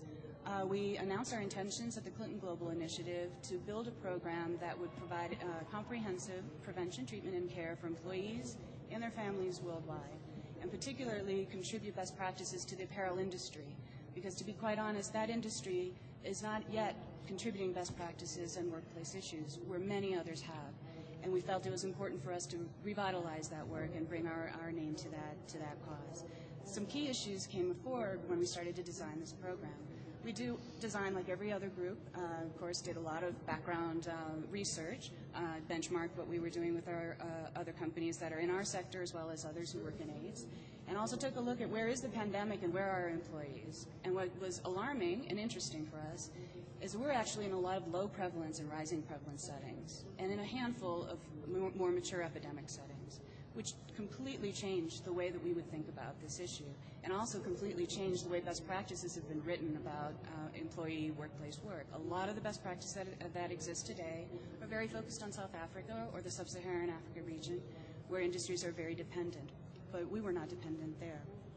we announced our intentions at the Clinton Global Initiative to build a program that would provide comprehensive prevention, treatment, and care for employees and their families worldwide, and particularly contribute best practices to the apparel industry, because to be quite honest, that industry is not yet contributing best practices and workplace issues where many others have. And we felt it was important for us to revitalize that work and bring our name to that cause. Some key issues came forward when we started to design this program. We do design like every other group, of course, did a lot of background research, benchmarked what we were doing with our other companies that are in our sector as well as others who work in AIDS, and also took a look at where is the pandemic and where are our employees. And what was alarming and interesting for us is we're actually in a lot of low prevalence and rising prevalence settings, and in a handful of more mature epidemic settings, which completely changed the way that we would think about this issue, and also completely changed the way best practices have been written about employee workplace work. A lot of the best practices that exist today are very focused on South Africa or the sub-Saharan Africa region, where industries are very dependent, but we were not dependent there.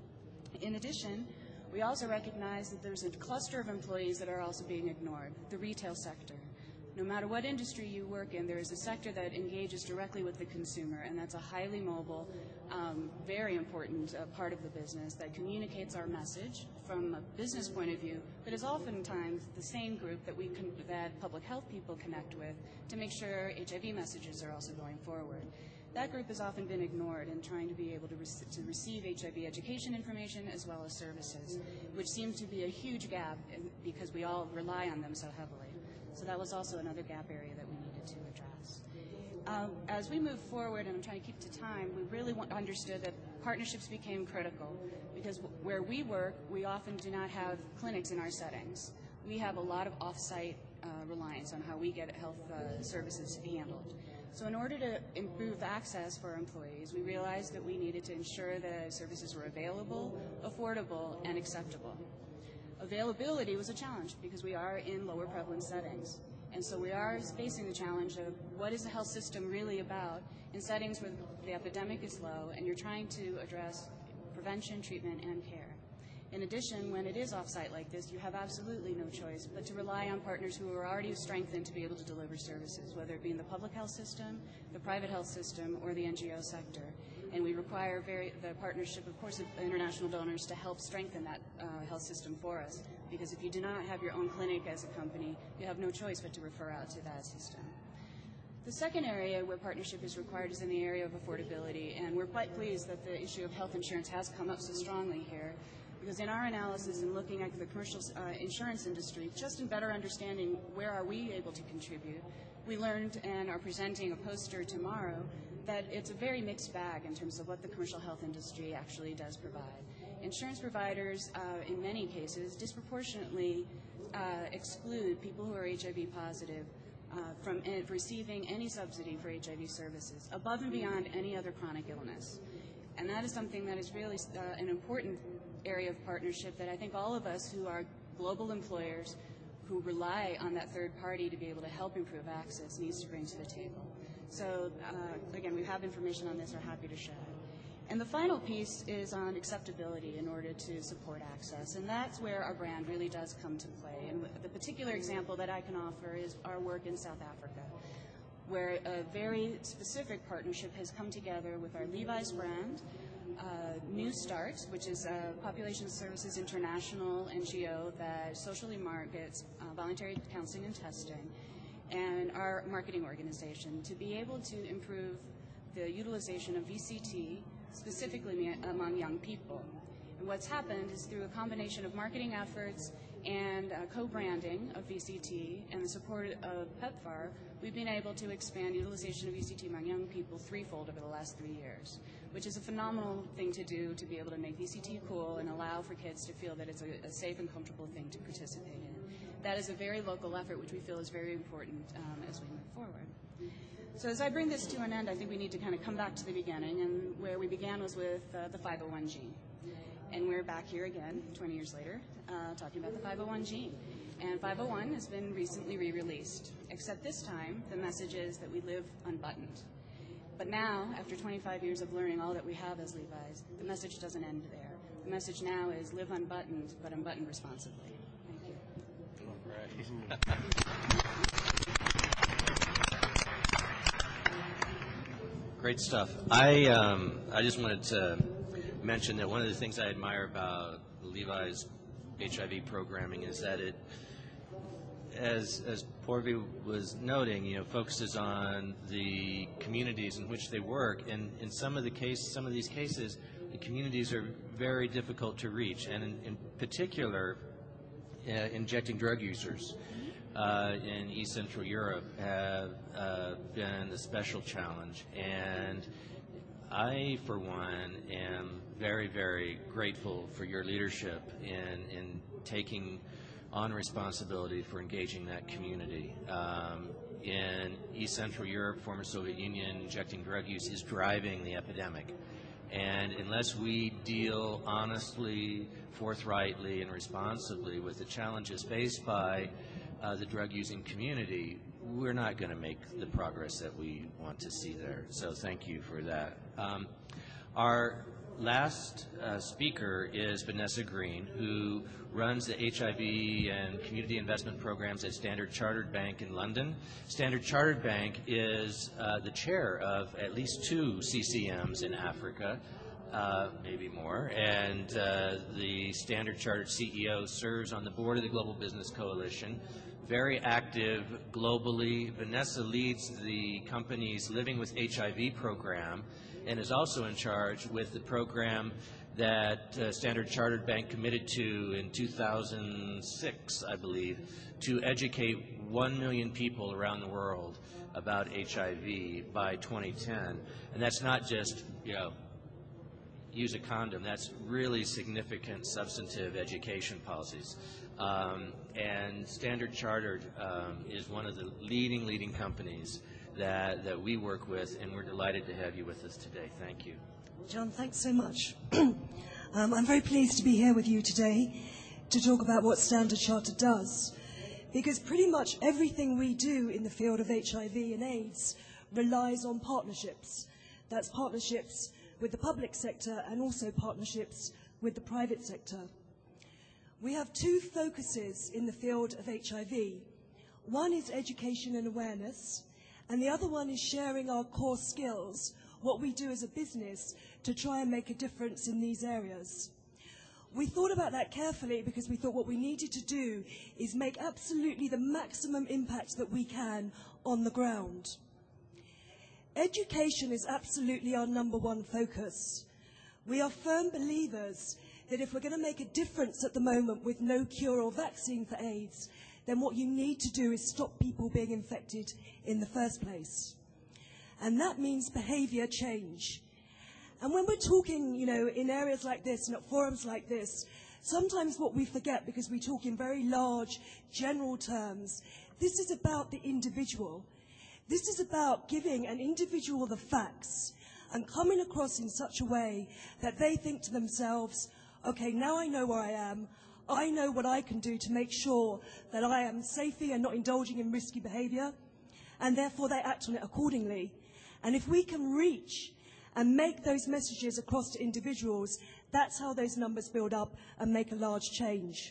In addition, we also recognize that there's a cluster of employees that are also being ignored, the retail sector. No matter what industry you work in, there is a sector that engages directly with the consumer, and that's a highly mobile, very important part of the business that communicates our message from a business point of view, but is oftentimes the same group that public health people connect with to make sure HIV messages are also going forward. That group has often been ignored in trying to be able to receive HIV education information as well as services, which seems to be a huge gap because we all rely on them so heavily. So that was also another gap area that we needed to address. As we move forward, and I'm trying to keep to time, we really understood that partnerships became critical because where we work, we often do not have clinics in our settings. We have a lot of off-site reliance on how we get health services handled. So in order to improve access for our employees, we realized that we needed to ensure that services were available, affordable, and acceptable. Availability was a challenge because we are in lower prevalence settings. And so we are facing the challenge of what is the health system really about in settings where the epidemic is low and you're trying to address prevention, treatment, and care. In addition, when it is off-site like this, you have absolutely no choice but to rely on partners who are already strengthened to be able to deliver services, whether it be in the public health system, the private health system, or the NGO sector. And we require the partnership, of course, of international donors to help strengthen that health system for us. Because if you do not have your own clinic as a company, you have no choice but to refer out to that system. The second area where partnership is required is in the area of affordability. And we're quite pleased that the issue of health insurance has come up so strongly here. Because in our analysis and looking at the commercial insurance industry, just in better understanding where are we able to contribute, we learned and are presenting a poster tomorrow that it's a very mixed bag in terms of what the commercial health industry actually does provide. Insurance providers, in many cases, disproportionately exclude people who are HIV positive from receiving any subsidy for HIV services, above and beyond any other chronic illness. And that is something that is really an important area of partnership that I think all of us who are global employers who rely on that third party to be able to help improve access needs to bring to the table. So, again, we have information on this, we're happy to share it. And the final piece is on acceptability in order to support access, and that's where our brand really does come to play. And the particular example that I can offer is our work in South Africa, where a very specific partnership has come together with our Levi's brand, New Start, which is a Population Services International NGO that socially markets voluntary counseling and testing, and our marketing organization to be able to improve the utilization of VCT, specifically among young people. And what's happened is through a combination of marketing efforts and co-branding of VCT and the support of PEPFAR, we've been able to expand utilization of VCT among young people threefold over the last 3 years, which is a phenomenal thing to do to be able to make VCT cool and allow for kids to feel that it's a safe and comfortable thing to participate in. That is a very local effort, which we feel is very important as we move forward. So as I bring this to an end, I think we need to kind of come back to the beginning, and where we began was with the 501 gene. And we're back here again, 20 years later, talking about the 501 gene. And 501 has been recently re-released, except this time the message is that we live unbuttoned. But now, after 25 years of learning all that we have as Levi's, the message doesn't end there. The message now is live unbuttoned, but unbuttoned responsibly. Thank you. Great stuff. I just wanted to mention that one of the things I admire about Levi's HIV programming is that it, as Porvi was noting, focuses on the communities in which they work, and in some of these cases, the communities are very difficult to reach, and in particular, injecting drug users in East Central Europe have been a special challenge, and I, for one, am very, very grateful for your leadership in taking on responsibility for engaging that community. In East Central Europe, former Soviet Union, injecting drug use is driving the epidemic. And unless we deal honestly, forthrightly, and responsibly with the challenges faced by the drug-using community, we're not going to make the progress that we want to see there. So thank you for that. Our last speaker is Vanessa Green, who runs the HIV and community investment programs at Standard Chartered Bank in London. Standard Chartered Bank is the chair of at least 2 CCMs in Africa, maybe more, and the Standard Chartered CEO serves on the board of the Global Business Coalition, very active globally. Vanessa leads the company's Living with HIV program and is also in charge with the program that Standard Chartered Bank committed to in 2006, I believe, to educate 1 million people around the world about HIV by 2010. And that's not just, use a condom. That's really significant substantive education policies. And Standard Chartered is one of the leading companies that we work with, and we're delighted to have you with us today. Thank you. John, thanks so much. I'm very pleased to be here with you today to talk about what Standard Chartered does, because pretty much everything we do in the field of HIV and AIDS relies on partnerships. That's partnerships with the public sector and also partnerships with the private sector. We have 2 focuses in the field of HIV. One is education and awareness, and the other one is sharing our core skills, what we do as a business to try and make a difference in these areas. We thought about that carefully because we thought what we needed to do is make absolutely the maximum impact that we can on the ground. Education is absolutely our #1 focus. We are firm believers that if we're going to make a difference at the moment with no cure or vaccine for AIDS, then what you need to do is stop people being infected in the first place. And that means behavior change. And when we're talking, in areas like this and at forums like this, sometimes what we forget, because we talk in very large, general terms, this is about the individual. This is about giving an individual the facts and coming across in such a way that they think to themselves, okay, now I know where I am. I know what I can do to make sure that I am safely and not indulging in risky behavior, and therefore they act on it accordingly. And if we can reach and make those messages across to individuals, that's how those numbers build up and make a large change.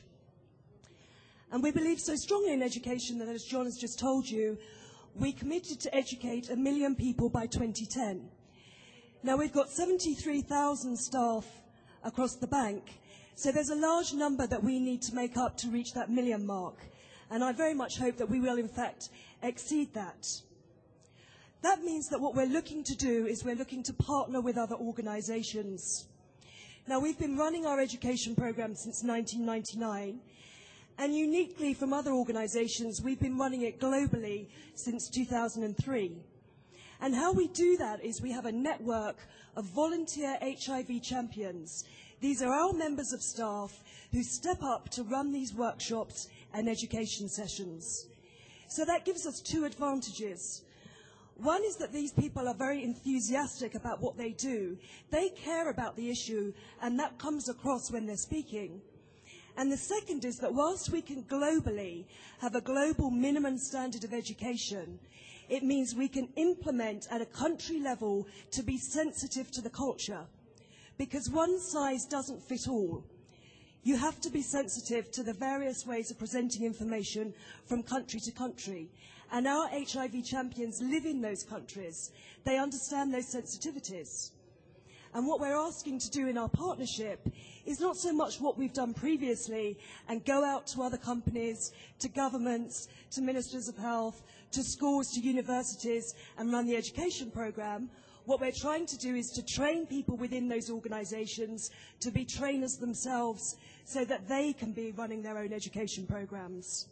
And we believe so strongly in education that, as John has just told you, we committed to educate 1 million people by 2010. Now, we've got 73,000 staff across the bank, so there's a large number that we need to make up to reach that 1 million mark. And I very much hope that we will, in fact, exceed that. That means that what we're looking to do is we're looking to partner with other organizations. Now, we've been running our education program since 1999, and uniquely from other organizations, we've been running it globally since 2003. And how we do that is we have a network of volunteer HIV champions. These are our members of staff who step up to run these workshops and education sessions. So that gives us 2 advantages. One is that these people are very enthusiastic about what they do. They care about the issue, and that comes across when they're speaking. And the second is that whilst we can globally have a global minimum standard of education, it means we can implement at a country level to be sensitive to the culture, because one size doesn't fit all. You have to be sensitive to the various ways of presenting information from country to country. And our HIV champions live in those countries. They understand those sensitivities. And what we're asking to do in our partnership is not so much what we've done previously and go out to other companies, to governments, to ministers of health, to schools, to universities, and run the education program. What we're trying to do is to train people within those organizations to be trainers themselves so that they can be running their own education programs.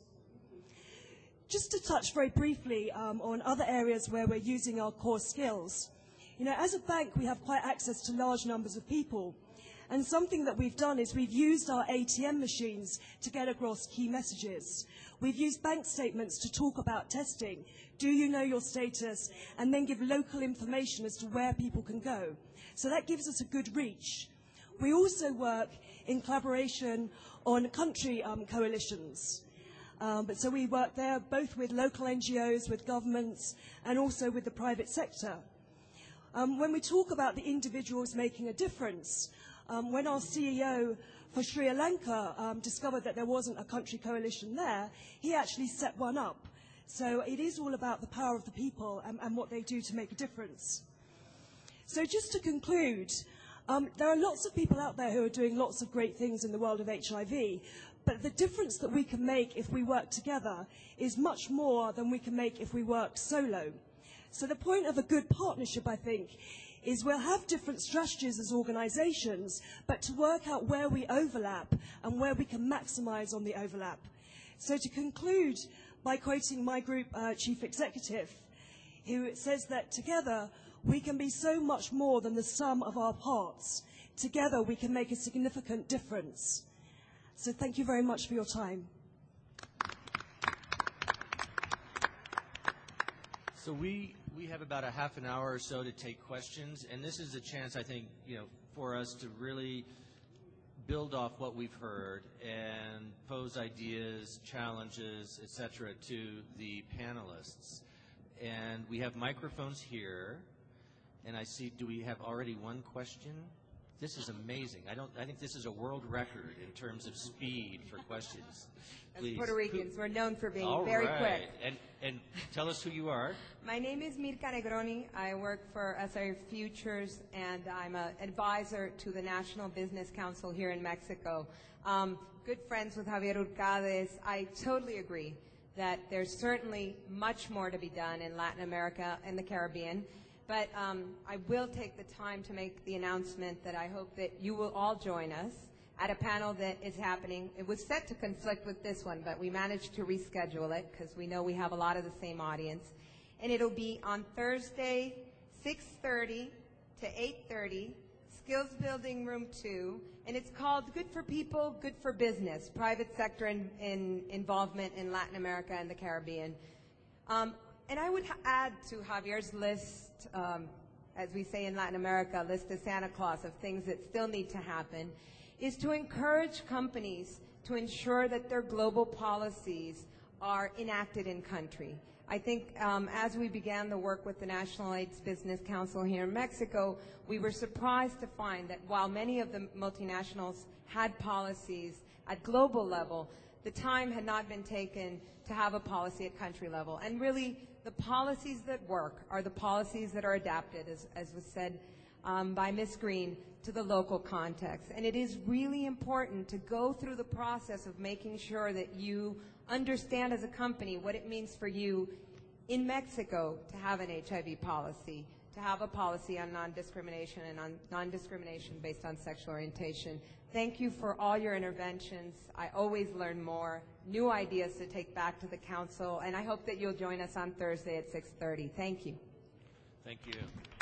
Just to touch very briefly on other areas where we're using our core skills. You know, as a bank, we have quite access to large numbers of people. And something that we've done is we've used our ATM machines to get across key messages. We've used bank statements to talk about testing. Do you know your status? And then give local information as to where people can go. So that gives us a good reach. We also work in collaboration on country coalitions. So we work there both with local NGOs, with governments, and also with the private sector. When we talk about the individuals making a difference, when our CEO for Sri Lanka discovered that there wasn't a country coalition there, he actually set one up. So it is all about the power of the people and what they do to make a difference. So just to conclude, there are lots of people out there who are doing lots of great things in the world of HIV, but the difference that we can make if we work together is much more than we can make if we work solo. So the point of a good partnership, I think, is we'll have different strategies as organizations, but to work out where we overlap and where we can maximize on the overlap. So to conclude by quoting my group chief executive, who says that together we can be so much more than the sum of our parts. Together we can make a significant difference. So thank you very much for your time. So we have about a half an hour or so to take questions, and this is a chance, I think, for us to really build off what we've heard and pose ideas, challenges, etc. to the panelists. And we have microphones here, and I see, do we have already one question? This is amazing. I think this is a world record in terms of speed for questions. Please. As Puerto Ricans, we're known for being All very right. quick. And tell us who you are. My name is Mirka Negroni. I work for SRA Futures, and I'm an advisor to the National Business Council here in Mexico. Good friends with Javier Urcades. I totally agree that there's certainly much more to be done in Latin America and the Caribbean. But I will take the time to make the announcement that I hope that you will all join us at a panel that is happening. It was set to conflict with this one, but we managed to reschedule it because we know we have a lot of the same audience. And it'll be on Thursday, 6:30 to 8:30, Skills Building Room 2, and it's called Good for People, Good for Business, Private Sector Involvement in Latin America and the Caribbean. And I would add to Javier's list, as we say in Latin America, list of Santa Claus of things that still need to happen, is to encourage companies to ensure that their global policies are enacted in country. I think as we began the work with the National AIDS Business Council here in Mexico, we were surprised to find that while many of the multinationals had policies at global level, the time had not been taken to have a policy at country level. And really, the policies that work are the policies that are adapted, as was said by Ms. Green, to the local context. And it is really important to go through the process of making sure that you understand as a company what it means for you in Mexico to have an HIV policy, to have a policy on non-discrimination and on non-discrimination based on sexual orientation. Thank you for all your interventions. I always learn more, new ideas to take back to the council, and I hope that you'll join us on Thursday at 6:30. Thank you. Thank you.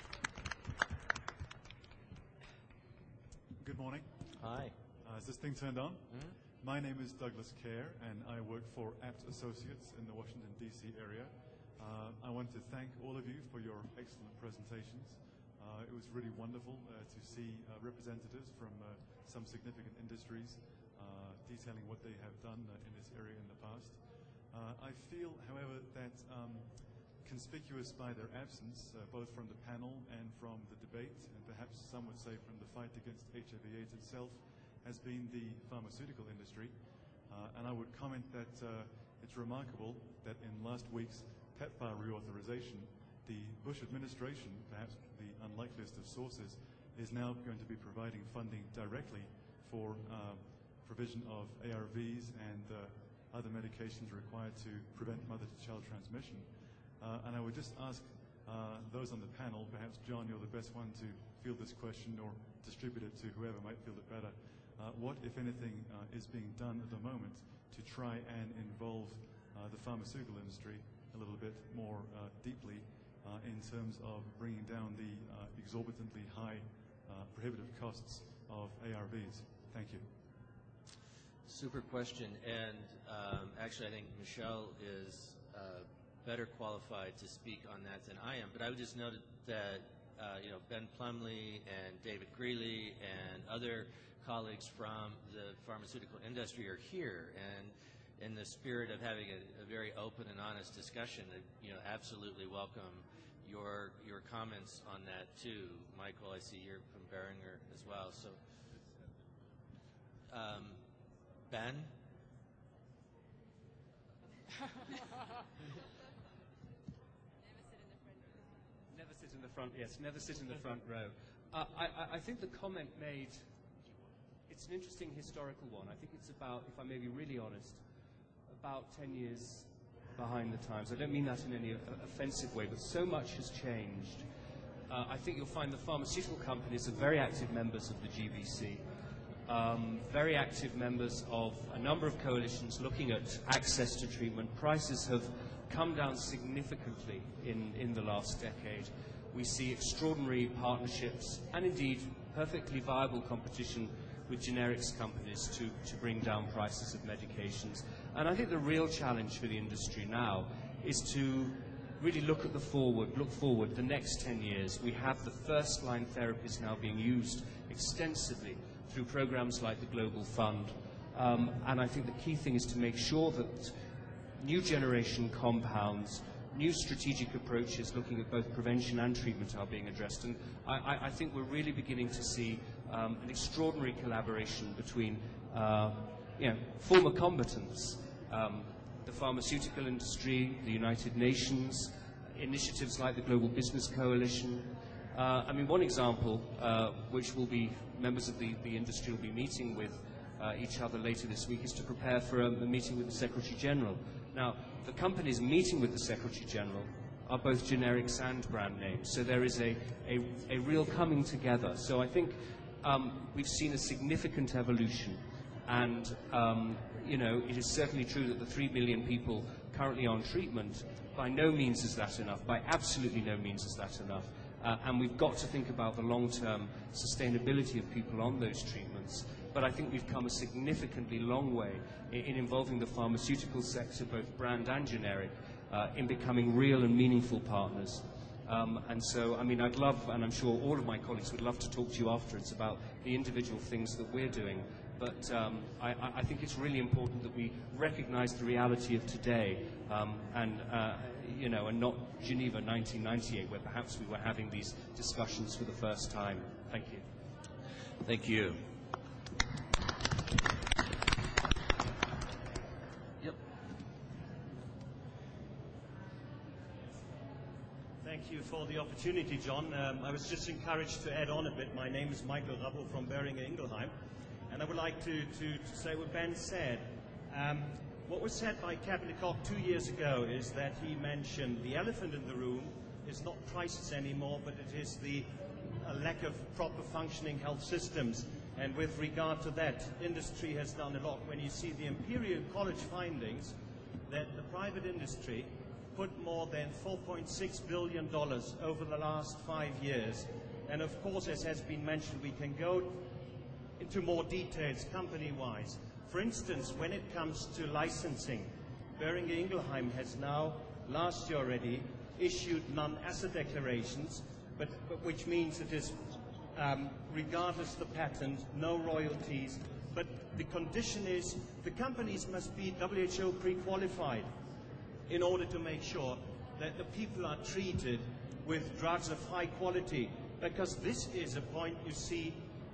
Good morning. Hi. Is this thing turned on? Mm-hmm. My name is Douglas Kerr, and I work for Apt Associates in the Washington, D.C. area. I want to thank all of you for your excellent presentations. It was really wonderful to see representatives from some significant industries detailing what they have done in this area in the past. I feel, however, that conspicuous by their absence, both from the panel and from the debate, and perhaps some would say from the fight against HIV/AIDS itself, has been the pharmaceutical industry. And I would comment that it's remarkable that in last week's PEPFAR reauthorization, the Bush administration, perhaps the unlikeliest of sources, is now going to be providing funding directly for provision of ARVs and other medications required to prevent mother-to-child transmission. And I would just ask those on the panel, perhaps John, you're the best one to field this question or distribute it to whoever might field it better. What, if anything, is being done at the moment to try and involve the pharmaceutical industry a little bit more deeply in terms of bringing down the exorbitantly high prohibitive costs of ARVs? Thank you. Super question, and actually I think Michelle is better qualified to speak on that than I am, but I would just note that Ben Plumley and David Greeley and other colleagues from the pharmaceutical industry are here, and in the spirit of having a very open and honest discussion, absolutely welcome your comments on that too. Michael, I see you're from Boehringer as well. So, Ben? Never sit in the front. Yes, never sit in the front row. I think the comment made, it's an interesting historical one. I think it's about, if I may be really honest, about 10 years behind the times. I don't mean that in any offensive way, but so much has changed. I think you'll find the pharmaceutical companies are very active members of the GBC, very active members of a number of coalitions looking at access to treatment. Prices have come down significantly in the last decade. We see extraordinary partnerships and indeed perfectly viable competition with generics companies to bring down prices of medications. And I think the real challenge for the industry now is to really look forward the next 10 years. We have the first-line therapies now being used extensively through programs like the Global Fund. And I think the key thing is to make sure that new generation compounds, new strategic approaches looking at both prevention and treatment are being addressed. And I think we're really beginning to see an extraordinary collaboration between former combatants, the pharmaceutical industry, the United Nations, initiatives like the Global Business Coalition. One example, which will be members of the industry will be meeting with each other later this week, is to prepare for a meeting with the Secretary General. Now, the companies meeting with the Secretary General are both generics and brand names, so there is a real coming together. So I think we've seen a significant evolution, and it is certainly true that the 3 million people currently on treatment, by no means is that enough, by absolutely no means is that enough. And we've got to think about the long-term sustainability of people on those treatments. But I think we've come a significantly long way in involving the pharmaceutical sector, both brand and generic, in becoming real and meaningful partners. And so, I'd love, and I'm sure all of my colleagues would love to talk to you afterwards about the individual things that we're doing. But I think it's really important that we recognize the reality of today, and not Geneva 1998, where perhaps we were having these discussions for the first time. Thank you. Thank you. Yep. Thank you for the opportunity, John. I was just encouraged to add on a bit. My name is Michael Rappel from Boehringer Ingelheim, and I would like to say what Ben said. What was said by Captain Koch 2 years ago is that he mentioned the elephant in the room is not prices anymore, but it is the lack of proper functioning health systems. And with regard to that, industry has done a lot. When you see the Imperial College findings, that the private industry put more than $4.6 billion over the last 5 years. And of course, as has been mentioned, we can go into more details company-wise. For instance, when it comes to licensing, Boehringer Ingelheim has now, last year already, issued non-asset declarations, but which means it is, regardless of the patent, no royalties. But the condition is the companies must be WHO pre-qualified in order to make sure that the people are treated with drugs of high quality. Because this is a point you see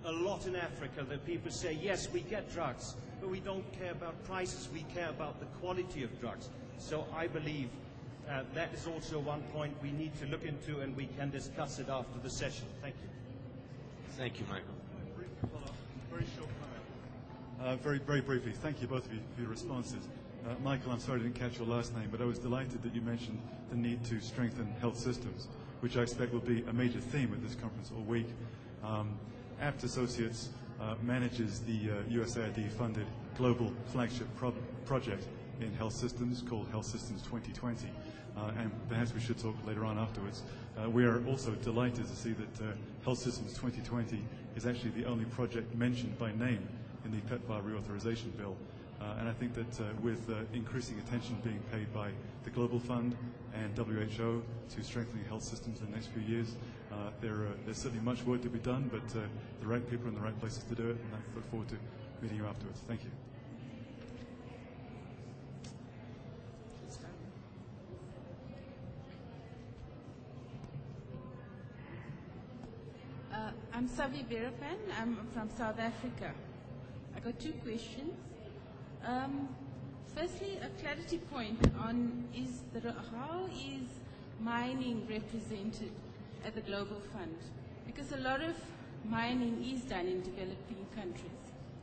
a lot in Africa that people say, yes, we get drugs, but we don't care about prices, we care about the quality of drugs. So I believe that is also one point we need to look into, and we can discuss it after the session. Thank you. Thank you, Michael. Very short comment. Very briefly, thank you both of you for your responses. Michael, I'm sorry I didn't catch your last name, but I was delighted that you mentioned the need to strengthen health systems, which I expect will be a major theme at this conference all week. APT Associates manages the USAID-funded global flagship project in health systems called Health Systems 2020, and perhaps we should talk later on afterwards. We are also delighted to see that Health Systems 2020 is actually the only project mentioned by name in the PEPFAR reauthorization bill. And I think that with increasing attention being paid by the Global Fund and WHO to strengthening health systems in the next few years, there's certainly much work to be done, but the right people are in the right places to do it, and I look forward to meeting you afterwards. Thank you. I'm Savi Verapan. I'm from South Africa. I got two questions. Firstly, a clarity point on how is mining represented at the Global Fund? Because a lot of mining is done in developing countries.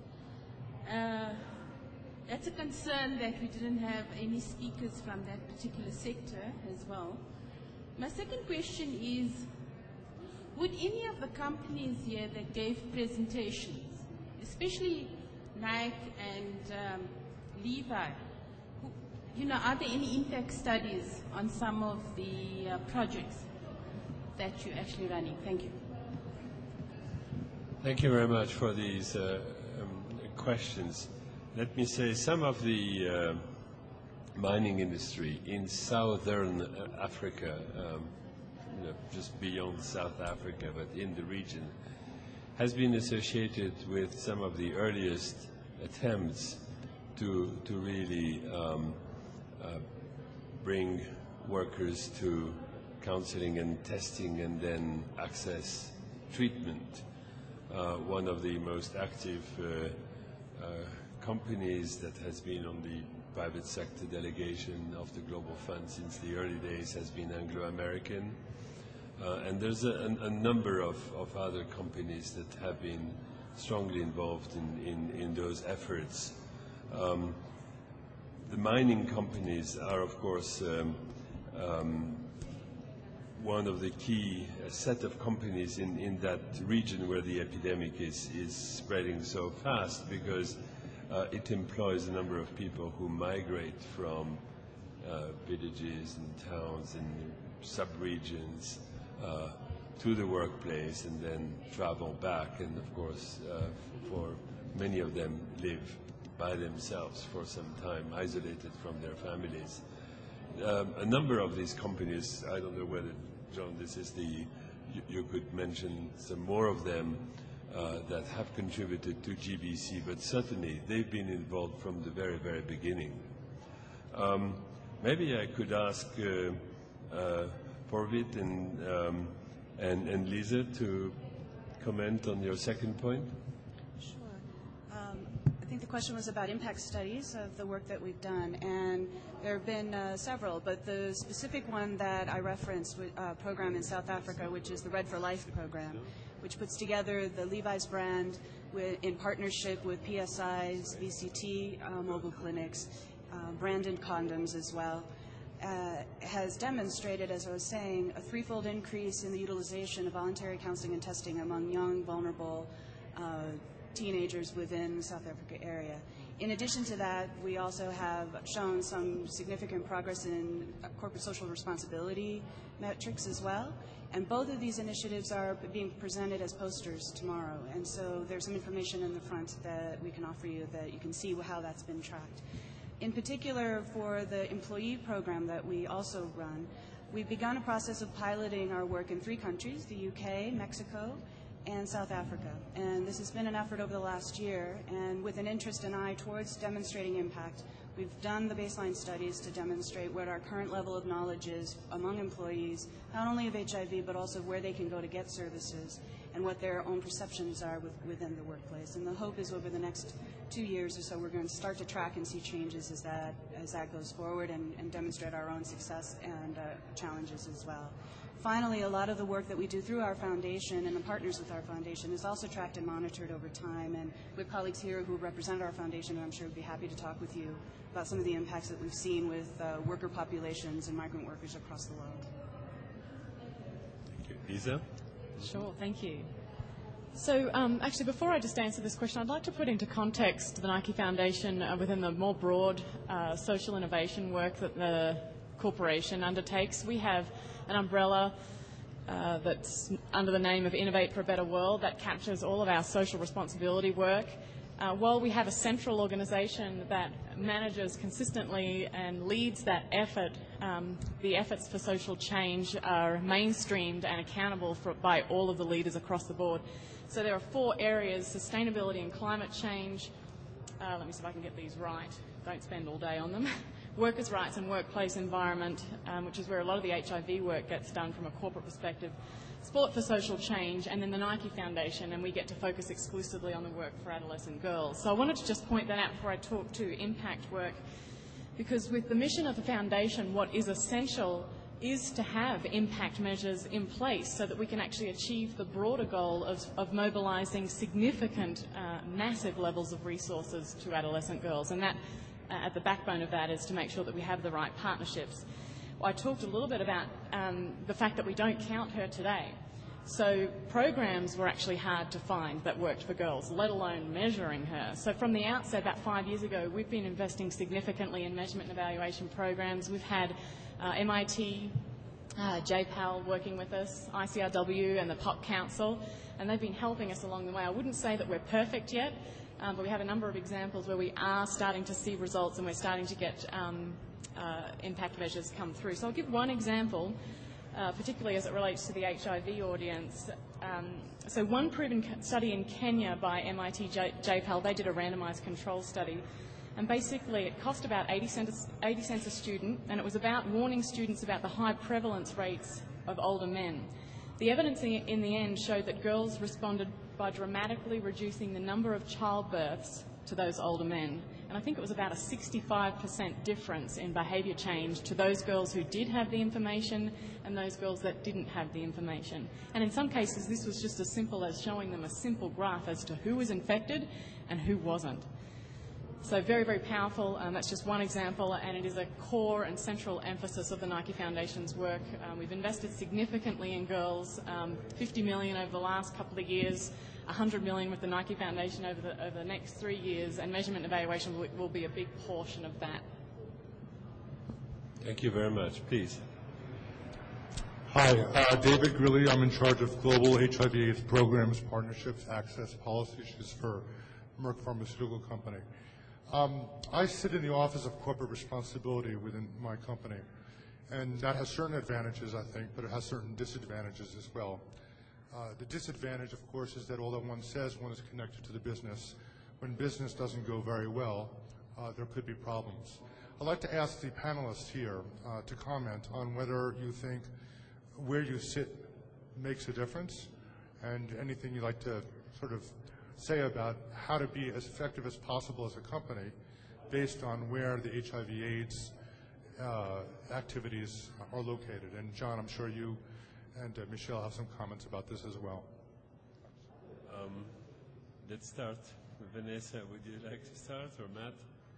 That's a concern that we didn't have any speakers from that particular sector as well. My second question is, would any of the companies here that gave presentations, especially Nike and Levi, are there any impact studies on some of the projects that you're actually running? Thank you. Thank you very much for these questions. Let me say some of the mining industry in southern Africa, just beyond South Africa, but in the region, has been associated with some of the earliest attempts to really bring workers to counseling and testing and then access treatment. One of the most active companies that has been on the private sector delegation of the Global Fund since the early days has been Anglo-American. And there's a number of other companies that have been strongly involved in those efforts. The mining companies are, of course, one of the key set of companies in that region where the epidemic is spreading so fast, because it employs a number of people who migrate from villages and towns and sub-regions to the workplace and then travel back, and of course for many of them live by themselves for some time, isolated from their families. A number of these companies, I don't know whether, John, this is you could mention some more of them that have contributed to GBC, but certainly they've been involved from the very, very beginning. Maybe I could ask Porvit and Lisa to comment on your second point. Sure. I think the question was about impact studies of the work that we've done, and there have been several, but the specific one that I referenced, a program in South Africa, which is the Red for Life program, which puts together the Levi's brand in partnership with PSI's, VCT mobile clinics, branded condoms as well, has demonstrated, as I was saying, a threefold increase in the utilization of voluntary counseling and testing among young, vulnerable teenagers within the South Africa area. In addition to that, we also have shown some significant progress in corporate social responsibility metrics as well. And both of these initiatives are being presented as posters tomorrow. And so there's some information in the front that we can offer you that you can see how that's been tracked. In particular, for the employee program that we also run, we've begun a process of piloting our work in 3 countries, the UK, Mexico, and South Africa. And this has been an effort over the last year, and with an interest and eye towards demonstrating impact, we've done the baseline studies to demonstrate what our current level of knowledge is among employees, not only of HIV, but also where they can go to get services. and what their own perceptions are within the workplace. And the hope is over the next 2 years or so, we're going to start to track and see changes as that goes forward and demonstrate our own success and challenges as well. Finally, a lot of the work that we do through our foundation and the partners with our foundation is also tracked and monitored over time. And we have colleagues here who represent our foundation, and I'm sure would be happy to talk with you about some of the impacts that we've seen with worker populations and migrant workers across the world. Thank you. Lisa? Sure, thank you. So actually, before I just answer this question, I'd like to put into context the Nike Foundation within the more broad social innovation work that the corporation undertakes. We have an umbrella that's under the name of Innovate for a Better World that captures all of our social responsibility work. While we have a central organisation that manages consistently and leads that effort, the efforts for social change are mainstreamed and accountable by all of the leaders across the board. So there are 4 areas: sustainability and climate change. Let me see if I can get these right. Don't spend all day on them. Workers' rights and workplace environment, which is where a lot of the HIV work gets done from a corporate perspective. Sport for social change, and then the Nike Foundation, and we get to focus exclusively on the work for adolescent girls. So I wanted to just point that out before I talk to impact work, because with the mission of the foundation, what is essential is to have impact measures in place so that we can actually achieve the broader goal of mobilising significant, massive levels of resources to adolescent girls. And that, at the backbone of that, is to make sure that we have the right partnerships. I talked a little bit about the fact that we don't count her today. So programs were actually hard to find that worked for girls, let alone measuring her. So from the outset, about 5 years ago, we've been investing significantly in measurement and evaluation programs. We've had MIT, JPAL working with us, ICRW and the POP Council, and they've been helping us along the way. I wouldn't say that we're perfect yet, but we have a number of examples where we are starting to see results and we're starting to get impact measures come through. So I'll give one example, particularly as it relates to the HIV audience. So one proven study in Kenya by MIT JPAL, they did a randomised control study, and basically it cost about 80 cents a student, and it was about warning students about the high prevalence rates of older men. The evidence in the end showed that girls responded by dramatically reducing the number of childbirths to those older men. And I think it was about a 65% difference in behaviour change to those girls who did have the information and those girls that didn't have the information. And in some cases, this was just as simple as showing them a simple graph as to who was infected and who wasn't. So very, very powerful. That's just one example, and it is a core and central emphasis of the Nike Foundation's work. We've invested significantly in girls, $50 million over the last couple of years, $100 million with the Nike Foundation over the next 3 years, and measurement and evaluation will be a big portion of that. Thank you very much. Please. Hi, David Grilly. I'm in charge of global HIV/AIDS programs, partnerships, access, policy issues for Merck Pharmaceutical Company. I sit in the Office of Corporate Responsibility within my company, and that has certain advantages, I think, but it has certain disadvantages as well. The disadvantage, of course, is that although one says one is connected to the business, when business doesn't go very well, there could be problems. I'd like to ask the panelists here to comment on whether you think where you sit makes a difference, and anything you'd like to sort of say about how to be as effective as possible as a company based on where the HIV/AIDS activities are located. And John, I'm sure you and Michelle have some comments about this as well. Let's start. Vanessa, would you like to start, or Matt?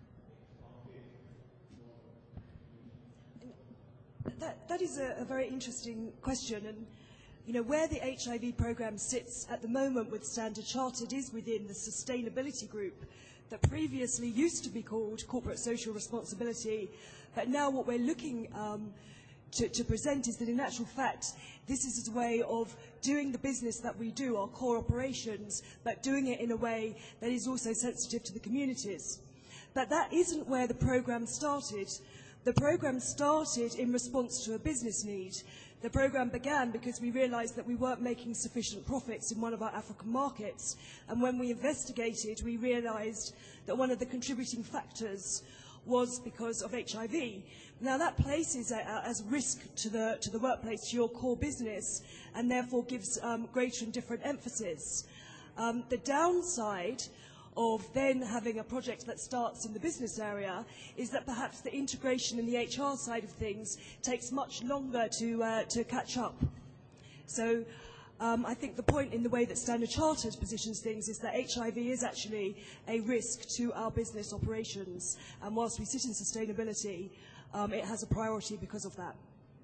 That is a very interesting question, and you know, where the HIV program sits at the moment with Standard Chartered is within the sustainability group that previously used to be called corporate social responsibility, but now what we're looking to present is that in actual fact this is a way of doing the business that we do, our core operations, but doing it in a way that is also sensitive to the communities. But that isn't where the program started. The program started in response to a business need. The program began because we realized that we weren't making sufficient profits in one of our African markets, and when we investigated, we realized that one of the contributing factors was because of HIV. Now that places as risk to the workplace, to your core business, and therefore gives greater and different emphasis. The downside of then having a project that starts in the business area is that perhaps the integration in the HR side of things takes much longer to catch up. So I think the point in the way that Standard Chartered positions things is that HIV is actually a risk to our business operations, and whilst we sit in sustainability, it has a priority because of that.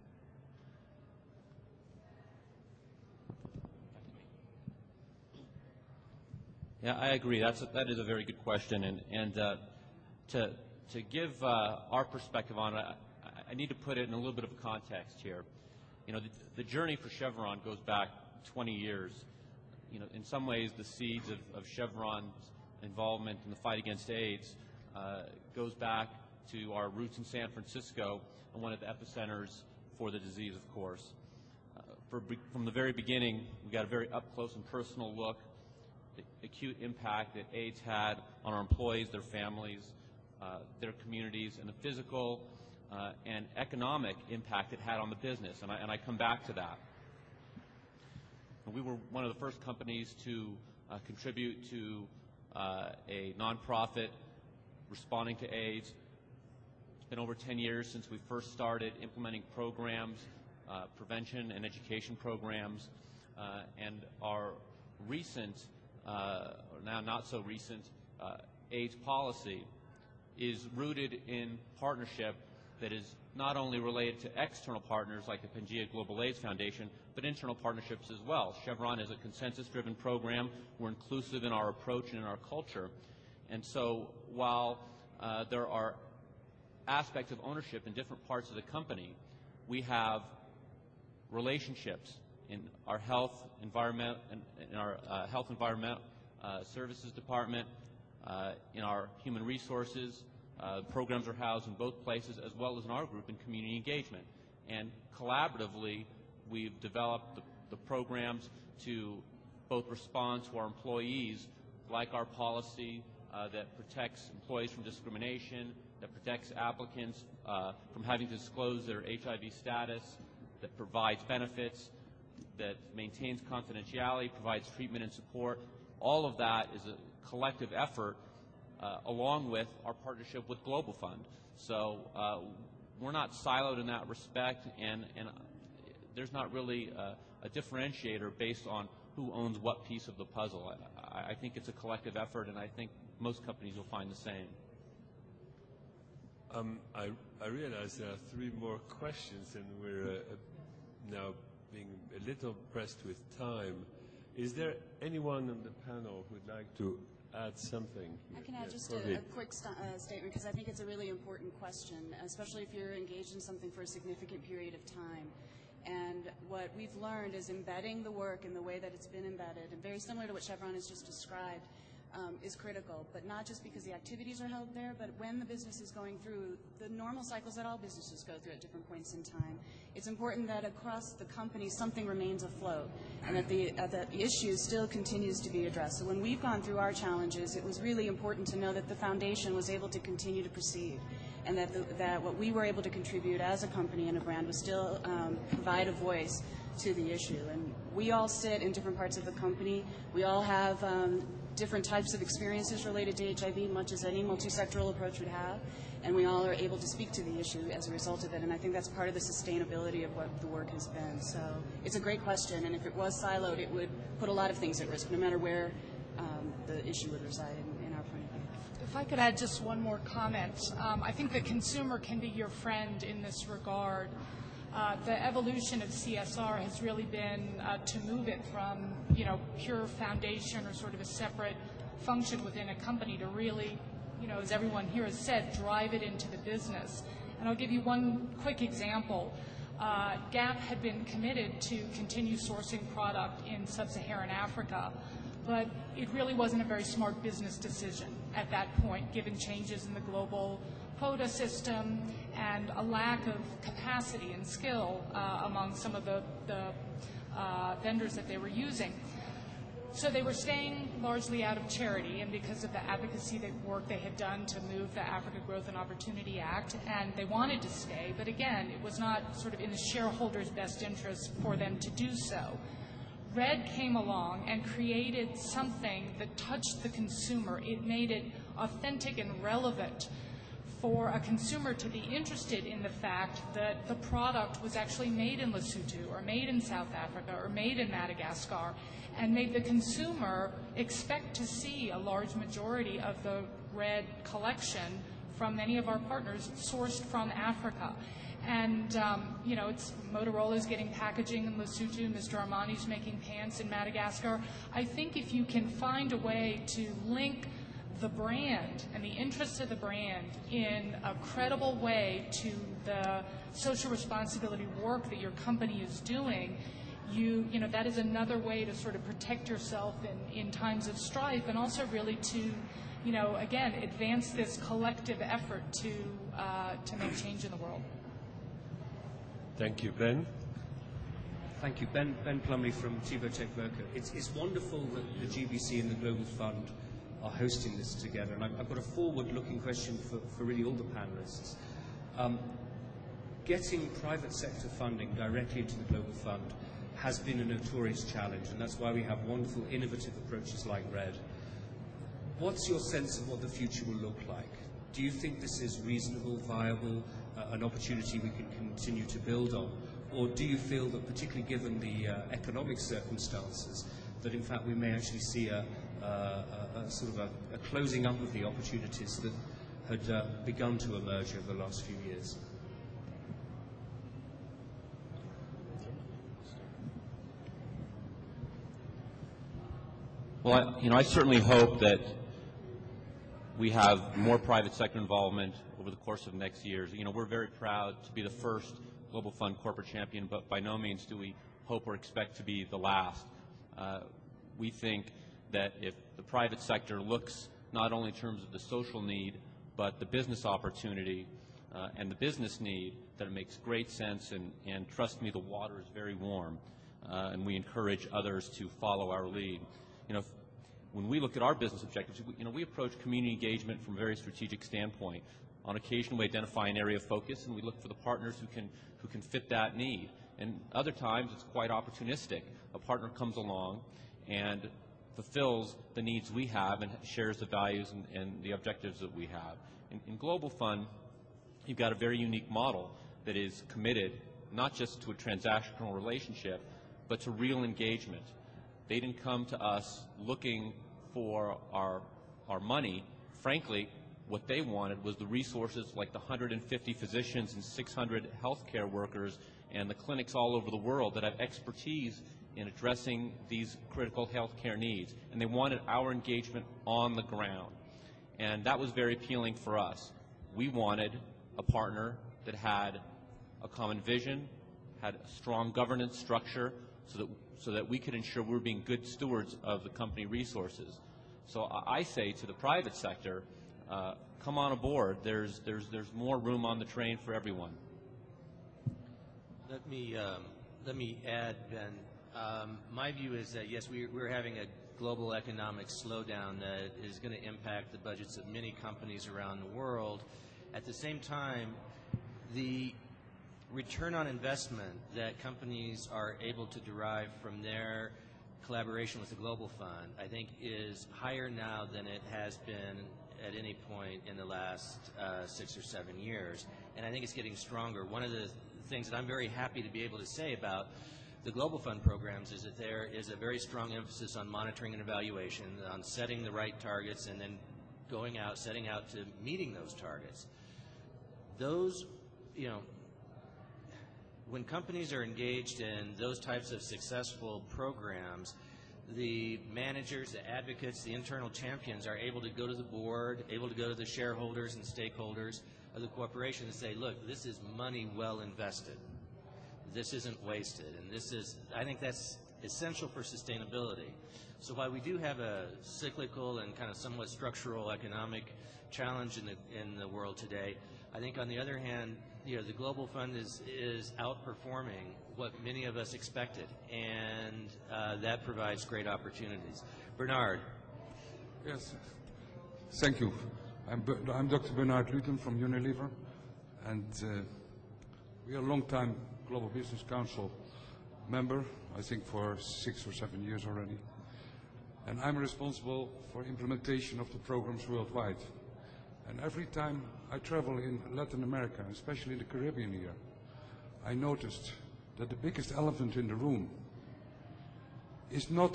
Yeah, I agree. That is a very good question, and to give our perspective on it, I need to put it in a little bit of a context here. You know, the journey for Chevron goes back 20 years. You know, in some ways, the seeds of Chevron's involvement in the fight against AIDS goes back to our roots in San Francisco and one of the epicenters for the disease, of course. From the very beginning, we got a very up-close and personal look, the acute impact that AIDS had on our employees, their families, their communities, and the physical and economic impact it had on the business, and I come back to that. And we were one of the first companies to contribute to a nonprofit responding to AIDS. It's been over 10 years since we first started implementing programs, prevention and education programs, and our recent, or now not so recent, AIDS policy is rooted in partnership that is not only related to external partners like the Pangea Global AIDS Foundation, but internal partnerships as well. Chevron is a consensus-driven program. We're inclusive in our approach and in our culture. And so while there are aspects of ownership in different parts of the company, we have relationships in our health environment, services department, in our human resources. Programs are housed in both places, as well as in our group in community engagement. And collaboratively, we've developed the programs to both respond to our employees, like our policy that protects employees from discrimination, that protects applicants from having to disclose their HIV status, that provides benefits, that maintains confidentiality, provides treatment and support. All of that is a collective effort along with our partnership with Global Fund. So we're not siloed in that respect, and there's not really a differentiator based on who owns what piece of the puzzle. I think it's a collective effort, and I think most companies will find the same. I realize there are 3 more questions, and we're now being a little pressed with time. Is there anyone on the panel who would like to add something? I can add just a quick statement, because I think it's a really important question, especially if you're engaged in something for a significant period of time. And what we've learned is embedding the work in the way that it's been embedded, and very similar to what Chevron has just described, is critical, but not just because the activities are held there, but when the business is going through the normal cycles that all businesses go through at different points in time. It's important that across the company something remains afloat, and that the issue still continues to be addressed. So when we've gone through our challenges, it was really important to know that the foundation was able to continue to proceed, and that what we were able to contribute as a company and a brand was still provide a voice to the issue. And we all sit in different parts of the company. We all have different types of experiences related to HIV, much as any multi-sectoral approach would have, and we all are able to speak to the issue as a result of it, and I think that's part of the sustainability of what the work has been. So it's a great question, and if it was siloed, it would put a lot of things at risk, no matter where the issue would reside in our point of view. If I could add just one more comment. I think the consumer can be your friend in this regard. The evolution of CSR has really been to move it from, pure foundation or sort of a separate function within a company to really, as everyone here has said, drive it into the business. And I'll give you one quick example. GAP had been committed to continue sourcing product in sub-Saharan Africa, but it really wasn't a very smart business decision at that point, given changes in the global quota system and a lack of capacity and skill among some of the vendors that they were using. So they were staying largely out of charity, and because of the advocacy work they had done to move the Africa Growth and Opportunity Act, and they wanted to stay, but again, it was not sort of in the shareholders' best interest for them to do so. RED came along and created something that touched the consumer. It made it authentic and relevant for a consumer to be interested in the fact that the product was actually made in Lesotho or made in South Africa or made in Madagascar, and made the consumer expect to see a large majority of the RED collection from many of our partners sourced from Africa. And, you know, it's Motorola's getting packaging in Lesotho, Mr. Armani's making pants in Madagascar. I think if you can find a way to link the brand and the interests of the brand in a credible way to the social responsibility work that your company is doing, you know, that is another way to sort of protect yourself in times of strife, and also really to, you know, again, advance this collective effort to make change in the world. Thank you. Ben? Thank you. Ben Plumley from Tivotech Verca. It's wonderful that the GBC and the Global Fund are hosting this together, and I've got a forward-looking question for really all the panelists. Getting private sector funding directly into the Global Fund has been a notorious challenge, and that's why we have wonderful, innovative approaches like RED. What's your sense of what the future will look like? Do you think this is reasonable, viable, an opportunity we can continue to build on? Or do you feel that, particularly given the economic circumstances, that in fact we may actually see a sort of a closing up of the opportunities that had begun to emerge over the last few years? Well, I certainly hope that we have more private sector involvement over the course of next years. We're very proud to be the first Global Fund corporate champion, but by no means do we hope or expect to be the last. We think that if the private sector looks not only in terms of the social need, but the business opportunity and the business need, that it makes great sense, and trust me, the water is very warm, and we encourage others to follow our lead. When we look at our business objectives, we approach community engagement from a very strategic standpoint. On occasion, we identify an area of focus, and we look for the partners who can fit that need. And other times, it's quite opportunistic. A partner comes along and fulfills the needs we have and shares the values and the objectives that we have. In Global Fund, you've got a very unique model that is committed not just to a transactional relationship, but to real engagement. They didn't come to us looking for our money. Frankly, what they wanted was the resources, like the 150 physicians and 600 healthcare workers and the clinics all over the world that have expertise in addressing these critical healthcare needs. And they wanted our engagement on the ground. And that was very appealing for us. We wanted a partner that had a common vision, had a strong governance structure, so that we could ensure we were being good stewards of the company resources. So I say to the private sector, come on aboard. There's more room on the train for everyone. Let me add, Ben. My view is that yes, we're having a global economic slowdown that is going to impact the budgets of many companies around the world. At the same time, the return on investment that companies are able to derive from their collaboration with the Global Fund, I think, is higher now than it has been at any point in the last 6 or 7 years. And I think it's getting stronger. One of the things that I'm very happy to be able to say about the Global Fund programs is that there is a very strong emphasis on monitoring and evaluation, on setting the right targets, and then going out, setting out to meeting those targets. Those, when companies are engaged in those types of successful programs, the managers, the advocates, the internal champions are able to go to the board, able to go to the shareholders and stakeholders of the corporation and say, look, this is money well invested. This isn't wasted. And I think that's essential for sustainability. So while we do have a cyclical and kind of somewhat structural economic challenge in the world today, I think on the other hand, the Global Fund is outperforming what many of us expected, and that provides great opportunities. Bernard. Yes, thank you. I'm Dr. Bernard Luton from Unilever, and we are a long-time Global Business Council member, I think for 6 or 7 years already. And I'm responsible for implementation of the programs worldwide. And every time I travel in Latin America, especially in the Caribbean here, I noticed that the biggest elephant in the room is not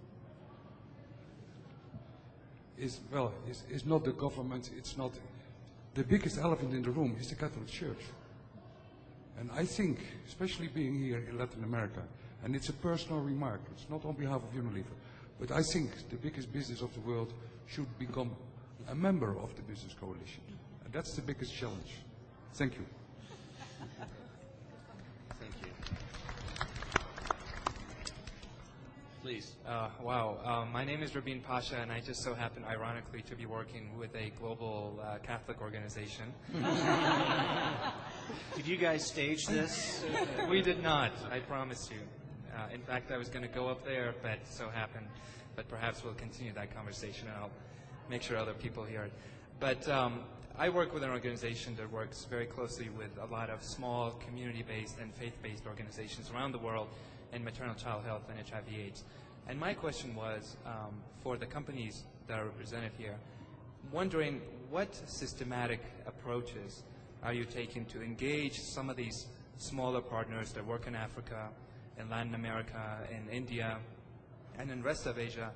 the government, it's not the biggest elephant in the room is the Catholic Church. And I think, especially being here in Latin America, and it's a personal remark, it's not on behalf of Unilever, but I think the biggest business of the world should become a member of the Business Coalition. And that's the biggest challenge. Thank you. Thank you. Please. Wow. My name is Rabin Pasha, and I just so happen, ironically, to be working with a global Catholic organization. Did you guys stage this? We did not, I promise you. In fact, I was going to go up there, but so happened. But perhaps we'll continue that conversation, and I'll make sure other people hear it. But I work with an organization that works very closely with a lot of small community-based and faith-based organizations around the world in maternal child health and HIV/AIDS. And my question was, for the companies that are represented here, wondering what systematic approaches are you taking to engage some of these smaller partners that work in Africa, in Latin America, in India, and in the rest of Asia,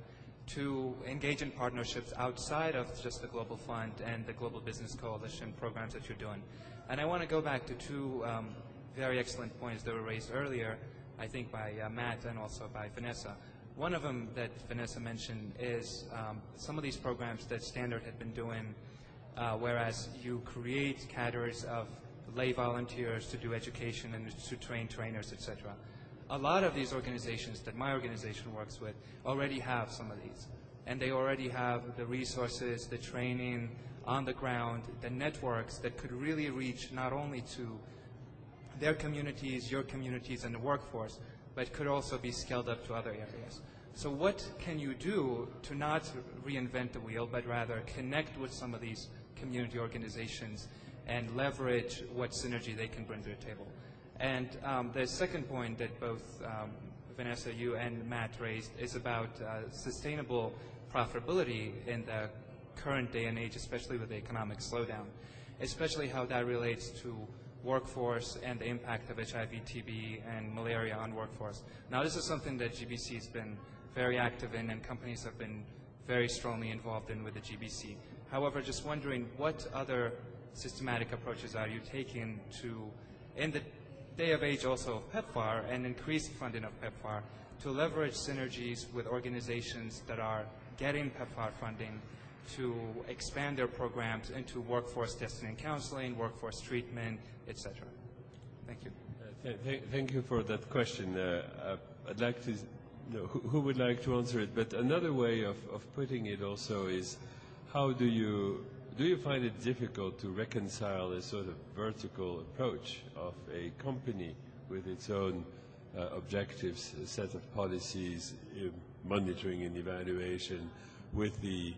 to engage in partnerships outside of just the Global Fund and the Global Business Coalition programs that you're doing. And I want to go back to two very excellent points that were raised earlier, I think by Matt and also by Vanessa. One of them that Vanessa mentioned is some of these programs that Standard had been doing, whereas you create cadres of lay volunteers to do education and to train trainers, etc. A lot of these organizations that my organization works with already have some of these. And they already have the resources, the training on the ground, the networks that could really reach not only to their communities, your communities, and the workforce, but could also be scaled up to other areas. So what can you do to not reinvent the wheel, but rather connect with some of these community organizations and leverage what synergy they can bring to the table? And the second point that both Vanessa, you, and Matt raised is about sustainable profitability in the current day and age, especially with the economic slowdown, especially how that relates to workforce and the impact of HIV, TB, and malaria on workforce. Now, this is something that GBC has been very active in, and companies have been very strongly involved in with the GBC. However, just wondering what other systematic approaches are you taking to, in the day of age also of PEPFAR and increased funding of PEPFAR, to leverage synergies with organizations that are getting PEPFAR funding to expand their programs into workforce testing and counseling, workforce treatment, etc. Thank you. Thank you for that question. I'd like to know who would like to answer it, but another way of putting it also is, how do you find it difficult to reconcile a sort of vertical approach of a company with its own objectives, a set of policies, monitoring and evaluation, with the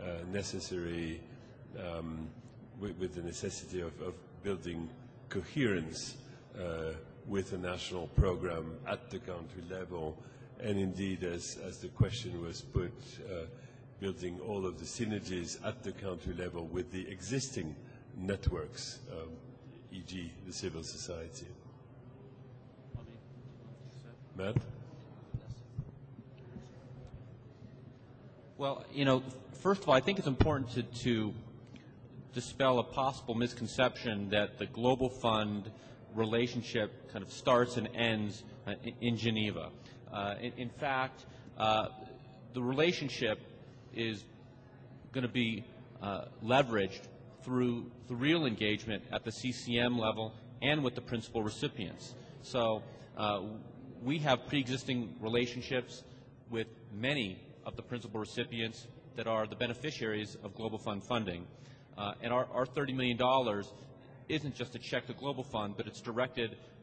necessary, with the necessity of building coherence with a national program at the country level, and indeed, as the question was put, building all of the synergies at the country level with the existing networks, e.g. the civil society. Matt? Well, first of all, I think it's important to dispel a possible misconception that the Global Fund relationship kind of starts and ends in Geneva. In fact, the relationship is going to be leveraged through the real engagement at the CCM level and with the principal recipients. So we have pre-existing relationships with many of the principal recipients that are the beneficiaries of Global Fund funding. And our $30 million isn't just a check to Global Fund, but it's directed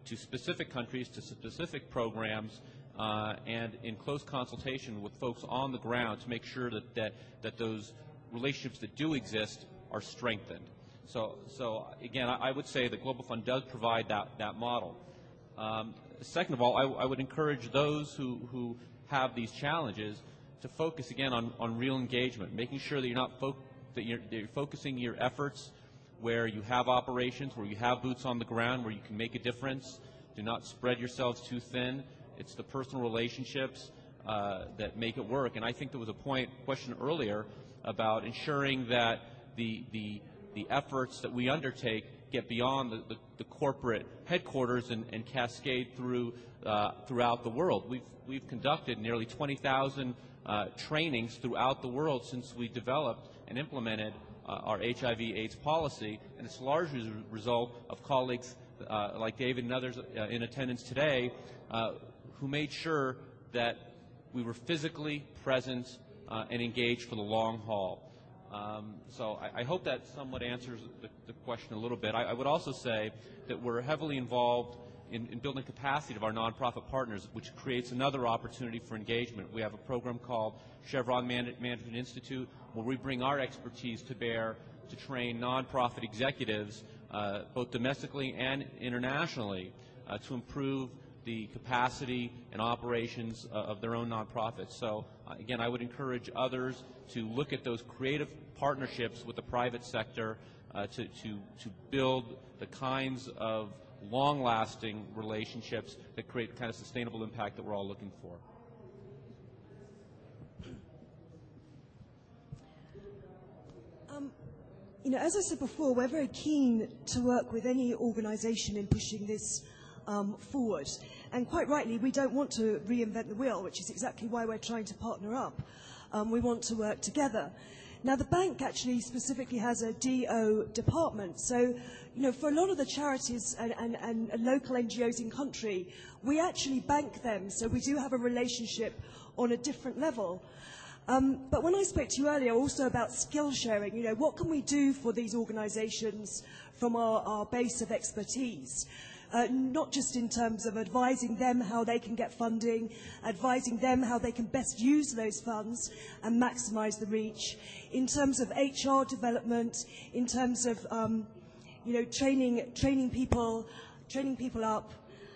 to specific countries, to specific programs, and in close consultation with folks on the ground to make sure that those relationships that do exist are strengthened. So again, I would say the Global Fund does provide that model. Second of all, I would encourage those who have these challenges to focus again on real engagement, making sure that you're focusing your efforts where you have operations, where you have boots on the ground, where you can make a difference. Do not spread yourselves too thin. It's the personal relationships that make it work. And I think there was a question earlier about ensuring that the efforts that we undertake get beyond the corporate headquarters and cascade throughout the world. We've conducted nearly 20,000 trainings throughout the world since we developed and implemented our HIV/AIDS policy, and it's largely as a result of colleagues like David and others in attendance today who made sure that we were physically present and engaged for the long haul. So I hope that somewhat answers the question a little bit. I would also say that we're heavily involved in building capacity of our nonprofit partners, which creates another opportunity for engagement. We have a program called Chevron Management Institute, where we bring our expertise to bear to train nonprofit executives, both domestically and internationally, to improve the capacity and operations of their own nonprofits. So again, I would encourage others to look at those creative partnerships with the private sector to build the kinds of long-lasting relationships that create the kind of sustainable impact that we're all looking for. As I said before, we're very keen to work with any organization in pushing this forward. And quite rightly, we don't want to reinvent the wheel, which is exactly why we're trying to partner up. We want to work together. Now, the bank actually specifically has a DO department. So, for a lot of the charities and local NGOs in country, we actually bank them. So we do have a relationship on a different level. But when I spoke to you earlier also about skill sharing, what can we do for these organizations from our base of expertise? Not just in terms of advising them how they can get funding, advising them how they can best use those funds and maximize the reach, in terms of HR development, in terms of training people up,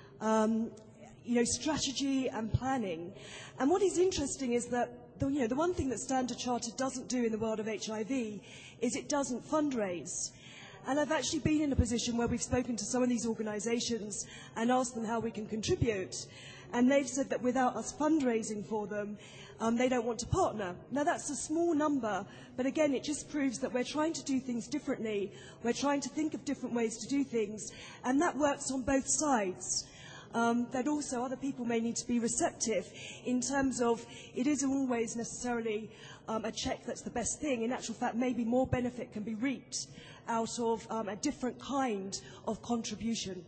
strategy and planning. And what is interesting is that the one thing that Standard Chartered doesn't do in the world of HIV is it doesn't fundraise. And I've actually been in a position where we've spoken to some of these organizations and asked them how we can contribute. And they've said that without us fundraising for them, they don't want to partner. Now, that's a small number, but again, it just proves that we're trying to do things differently. We're trying to think of different ways to do things, and that works on both sides. That also other people may need to be receptive in terms of it isn't always necessarily a check that's the best thing. In actual fact, maybe more benefit can be reaped out of a different kind of contribution.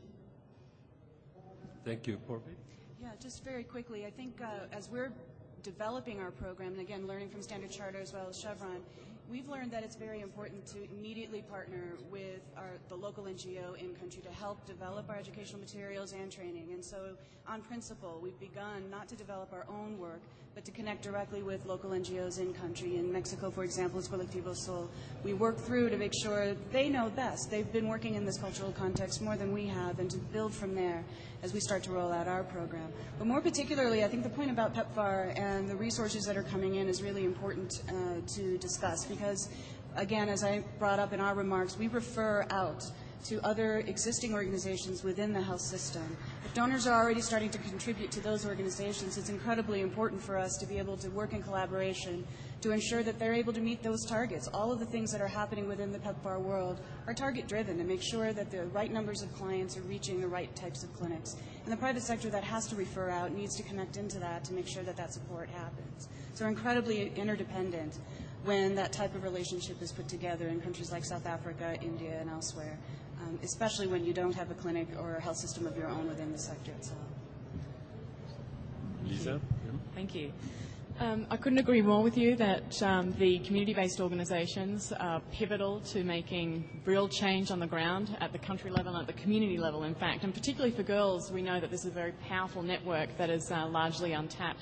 Thank you. Porphy? Yeah, just very quickly, I think as we're developing our program, and again, learning from Standard Chartered as well as Chevron, we've learned that it's very important to immediately partner with the local NGO in country to help develop our educational materials and training. And so, on principle, we've begun not to develop our own work, but to connect directly with local NGOs in country. In Mexico, for example, it's Colectivo Sol. We work through to make sure they know best. They've been working in this cultural context more than we have, and to build from there as we start to roll out our program. But more particularly, I think the point about PEPFAR and the resources that are coming in is really important to discuss because, again, as I brought up in our remarks, we refer out to other existing organizations within the health system. If donors are already starting to contribute to those organizations, it's incredibly important for us to be able to work in collaboration to ensure that they're able to meet those targets. All of the things that are happening within the PEPFAR world are target-driven to make sure that the right numbers of clients are reaching the right types of clinics. And the private sector that has to refer out needs to connect into that to make sure that that support happens. So we're incredibly interdependent when that type of relationship is put together in countries like South Africa, India, and elsewhere, especially when you don't have a clinic or a health system of your own within the sector itself. Lisa? Thank you. I couldn't agree more with you that the community-based organisations are pivotal to making real change on the ground at the country level and at the community level, in fact. And particularly for girls, we know that this is a very powerful network that is largely untapped.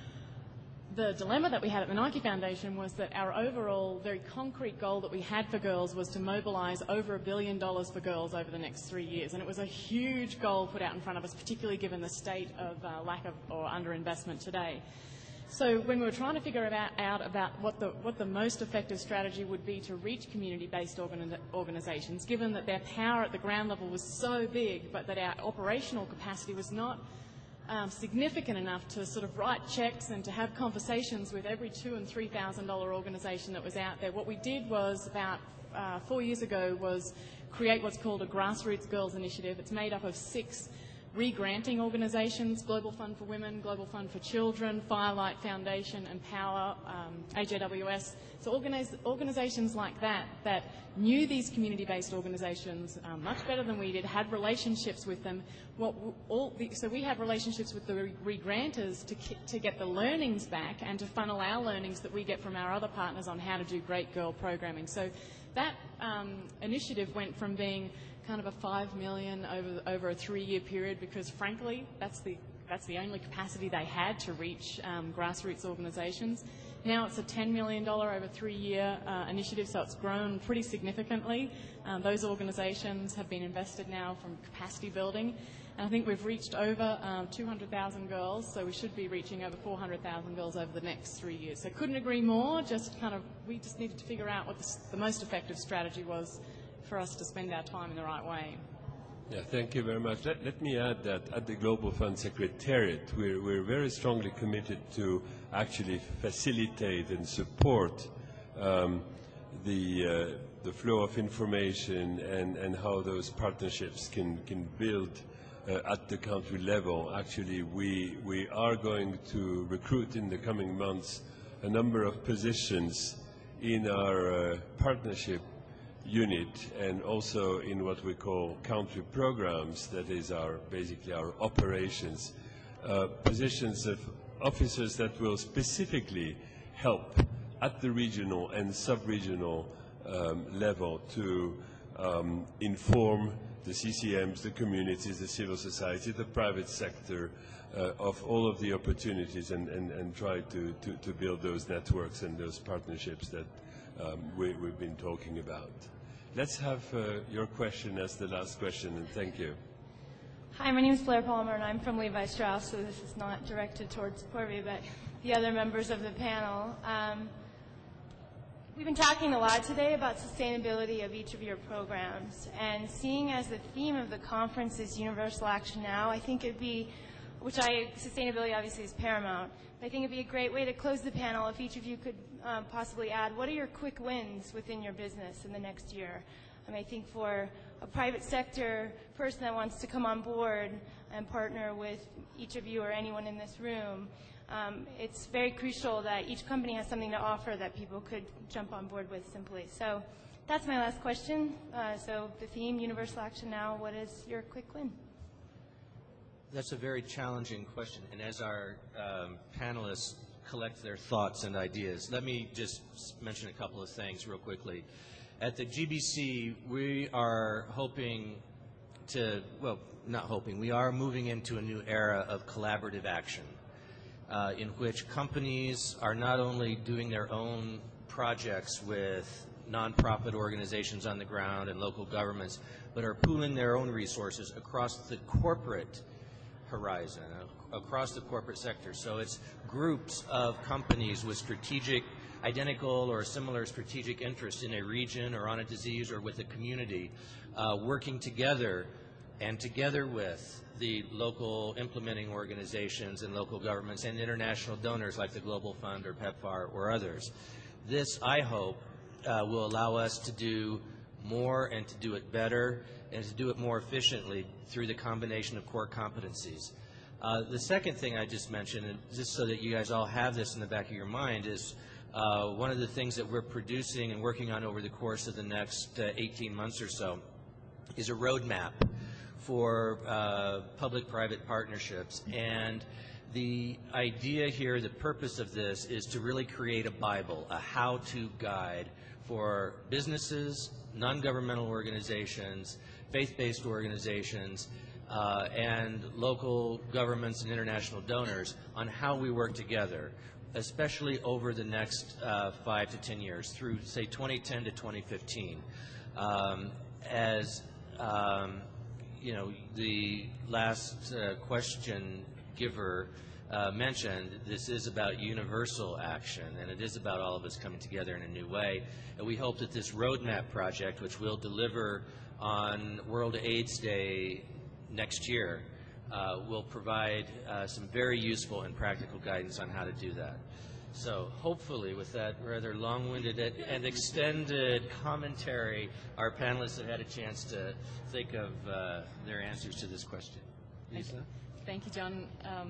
The dilemma that we had at the Nike Foundation was that our overall very concrete goal that we had for girls was to mobilise over $1 billion for girls over the next 3 years. And it was a huge goal put out in front of us, particularly given the state of lack of or underinvestment today. So when we were trying to figure out about what the most effective strategy would be to reach community-based organisations, given that their power at the ground level was so big, but that our operational capacity was not significant enough to sort of write checks and to have conversations with every $2,000 and $3,000 organisation that was out there. What we did was about 4 years ago was create what's called a Grassroots Girls Initiative. It's made up of 6 re-granting organisations: Global Fund for Women, Global Fund for Children, Firelight Foundation, Empower, AJWS. So organisations like that knew these community-based organisations much better than we did, had relationships with them. So we have relationships with the re-granters to get the learnings back and to funnel our learnings that we get from our other partners on how to do great girl programming. So that initiative went from being kind of a $5 million over a 3-year period, because frankly that's the only capacity they had to reach grassroots organisations. Now it's a $10 million over 3-year initiative, so it's grown pretty significantly. Those organisations have been invested now from capacity building, and I think we've reached over 200,000 girls, so we should be reaching over 400,000 girls over the next 3 years. So couldn't agree more. We just needed to figure out what the most effective strategy was for us to spend our time in the right way. Yeah, thank you very much. Let me add that at the Global Fund Secretariat, we're very strongly committed to actually facilitate and support the flow of information and how those partnerships can build at the country level. Actually, we are going to recruit in the coming months a number of positions in our partnership unit and also in what we call country programs, that is basically our operations, positions of officers that will specifically help at the regional and sub-regional level to inform the CCMs, the communities, the civil society, the private sector of all of the opportunities and try to build those networks and those partnerships that we've been talking about. Let's have your question as the last question, and thank you. Hi, my name is Blair Palmer, and I'm from Levi Strauss, so this is not directed towards Corby, but the other members of the panel. We've been talking a lot today about sustainability of each of your programs, and seeing as the theme of the conference is Universal Action Now, I think it'd be, sustainability obviously is paramount, but I think it'd be a great way to close the panel if each of you could possibly add, what are your quick wins within your business in the next year? I think for a private sector person that wants to come on board and partner with each of you or anyone in this room, it's very crucial that each company has something to offer that people could jump on board with simply. So that's my last question. So the theme, Universal Action Now, what is your quick win? That's a very challenging question, and as our panelists collect their thoughts and ideas, let me just mention a couple of things real quickly. At the GBC, we are hoping to, well, not hoping, we are moving into a new era of collaborative action in which companies are not only doing their own projects with nonprofit organizations on the ground and local governments, but are pooling their own resources across the corporate horizon, across the corporate sector. So it's groups of companies with strategic, identical or similar strategic interests in a region or on a disease or with a community, working together and together with the local implementing organizations and local governments and international donors like the Global Fund or PEPFAR or others. This, I hope, will allow us to do more and to do it better and to do it more efficiently through the combination of core competencies. The second thing I just mentioned, and just so that you guys all have this in the back of your mind, is one of the things that we're producing and working on over the course of the next 18 months or so is a roadmap for public-private partnerships. And the idea here, the purpose of this, is to really create a Bible, a how-to guide for businesses, non-governmental organizations, faith-based organizations, and local governments and international donors on how we work together, especially over the next 5 to 10 years, through, say, 2010 to 2015. As you know, the last question giver mentioned, this is about universal action, and it is about all of us coming together in a new way. And we hope that this roadmap project, which we'll deliver on World AIDS Day next year, will provide some very useful and practical guidance on how to do that. So hopefully, with that rather long-winded and extended commentary, our panelists have had a chance to think of their answers to this question. Lisa? Thank you, John.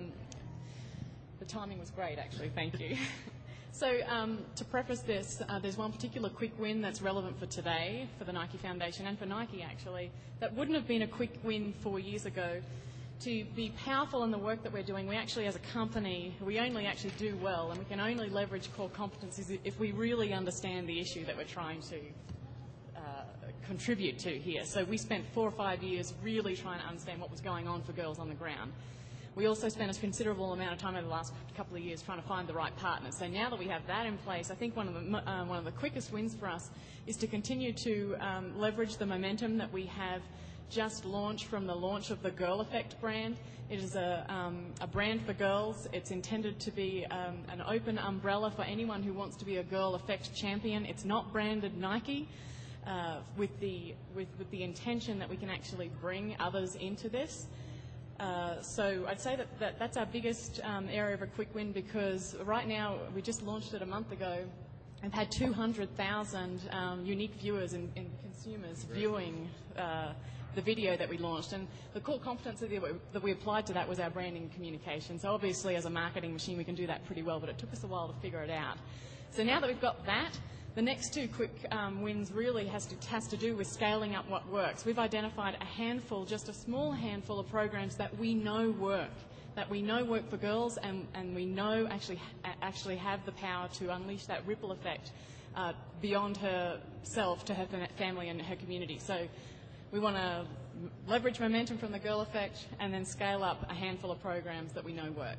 The timing was great, actually. Thank you. So to preface this, there's one particular quick win that's relevant for today, for the Nike Foundation, and for Nike, actually, that wouldn't have been a quick win 4 years ago. To be powerful in the work that we're doing, we actually, as a company, we only actually do well, and we can only leverage core competencies if we really understand the issue that we're trying to contribute to here. So we spent 4 or 5 years really trying to understand what was going on for girls on the ground. We also spent a considerable amount of time over the last couple of years trying to find the right partners. So now that we have that in place, I think one of the quickest wins for us is to continue to leverage the momentum that we have just launched from the launch of the Girl Effect brand. It is a brand for girls. It's intended to be an open umbrella for anyone who wants to be a Girl Effect champion. It's not branded Nike, with the intention that we can actually bring others into this. So I'd say that's our biggest area of a quick win, because right now, we just launched it a month ago, and had 200,000 unique viewers and consumers viewing the video that we launched. And the core competency that we applied to that was our branding and communication. So obviously, as a marketing machine, we can do that pretty well, but it took us a while to figure it out. So now that we've got that, the next 2 quick wins really has to do with scaling up what works. We've identified a handful, just a small handful of programs that we know work for girls, and we know actually have the power to unleash that ripple effect beyond herself to her family and her community. So we want to leverage momentum from the Girl Effect and then scale up a handful of programs that we know work.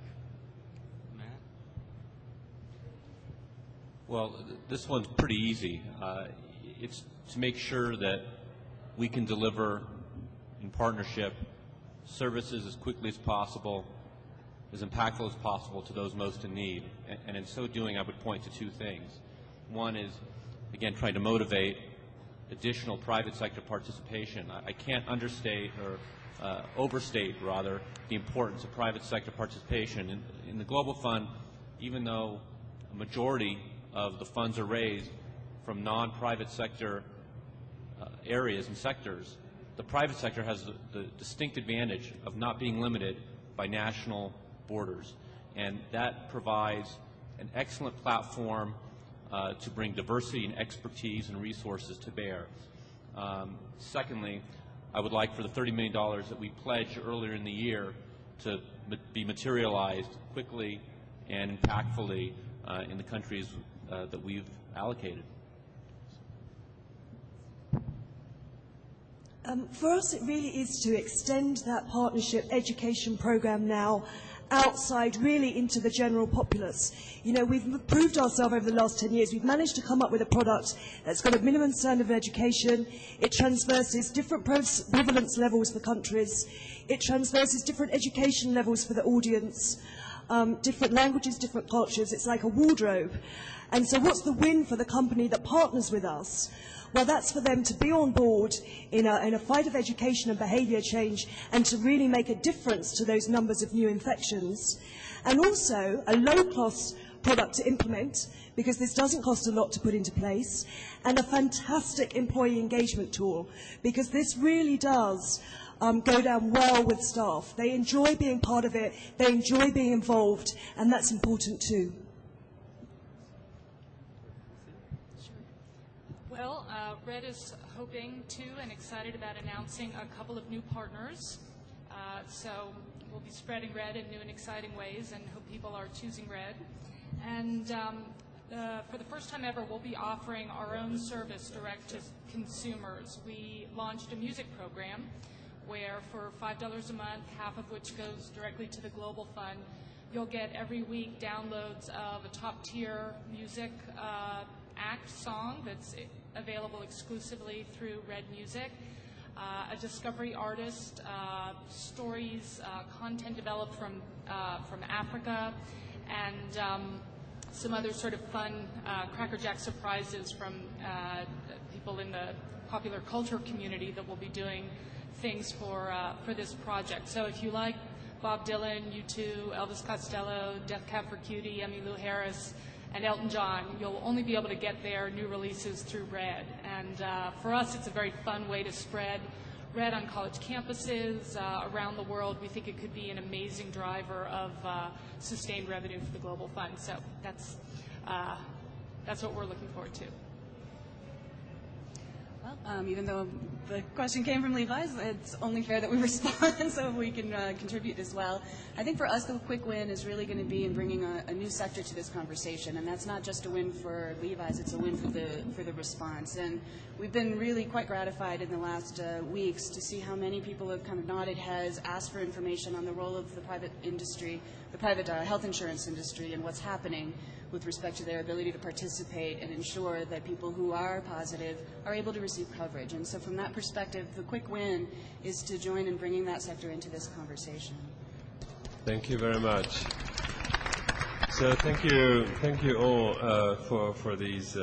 Well, this one's pretty easy. It's to make sure that we can deliver in partnership services as quickly as possible, as impactful as possible to those most in need. And in so doing, I would point to 2 things. One is, again, trying to motivate additional private sector participation. I can't understate or overstate, rather, the importance of private sector participation. In the Global Fund, even though a majority of the funds are raised from non-private sector areas and sectors, the private sector has the distinct advantage of not being limited by national borders. And that provides an excellent platform to bring diversity and expertise and resources to bear. Secondly, I would like for the $30 million that we pledged earlier in the year to be materialized quickly and impactfully in the countries that we've allocated. For us, it really is to extend that partnership education program now outside, really into the general populace. You know, we've proved ourselves over the last 10 years. We've managed to come up with a product that's got a minimum standard of education. It transverses different prevalence levels for countries. It transverses different education levels for the audience, different languages, different cultures. It's like a wardrobe. And so what's the win for the company that partners with us? Well, that's for them to be on board in a fight of education and behaviour change, and to really make a difference to those numbers of new infections. And also a low-cost product to implement, because this doesn't cost a lot to put into place, and a fantastic employee engagement tool, because this really does go down well with staff. They enjoy being part of it, they enjoy being involved, and that's important too. Well, Red is hoping to and excited about announcing a couple of new partners. So we'll be spreading red in new and exciting ways, and hope people are choosing red. And for the first time ever, we'll be offering our own service direct to consumers. We launched a music program where for $5 a month, half of which goes directly to the Global Fund, you'll get every week downloads of a top-tier music act song that's available exclusively through Red Music, a discovery artist, stories, content developed from Africa, and some other sort of fun crackerjack surprises from people in the popular culture community that will be doing things for this project. So if you like Bob Dylan, U2, Elvis Costello, Death Cab for Cutie, Emmylou Harris, and Elton John, you'll only be able to get their new releases through Red. And for us, it's a very fun way to spread Red on college campuses around the world. We think it could be an amazing driver of sustained revenue for the Global Fund. So that's what we're looking forward to. Well, even though the question came from Levi's, it's only fair that we respond so we can contribute as well. I think for us, the quick win is really going to be in bringing a new sector to this conversation, and that's not just a win for Levi's, it's a win for the response. And we've been really quite gratified in the last weeks to see how many people have kind of nodded heads, asked for information on the role of the private industry, the private health insurance industry, and what's happening with respect to their ability to participate and ensure that people who are positive are able to receive coverage. And so from that perspective, the quick win is to join in bringing that sector into this conversation. Thank you very much. So thank you all for these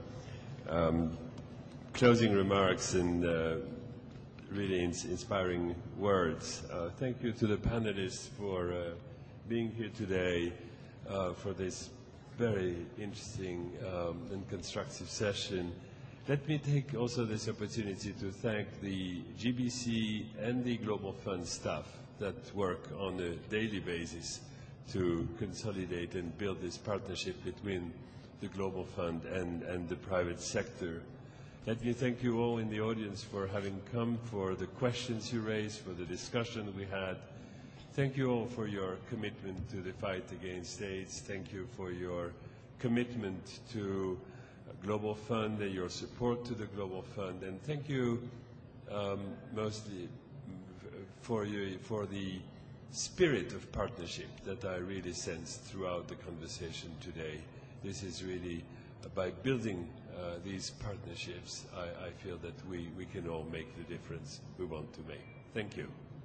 closing remarks and really inspiring words. Thank you to the panelists for being here today for this very interesting and constructive session. Let me take also this opportunity to thank the GBC and the Global Fund staff that work on a daily basis to consolidate and build this partnership between the Global Fund and the private sector. Let me thank you all in the audience for having come, for the questions you raised, for the discussion we had. Thank you all for your commitment to the fight against AIDS. Thank you for your commitment to Global Fund and your support to the Global Fund. And thank you mostly for the spirit of partnership that I really sensed throughout the conversation today. This is really, by building these partnerships, I feel that we can all make the difference we want to make. Thank you.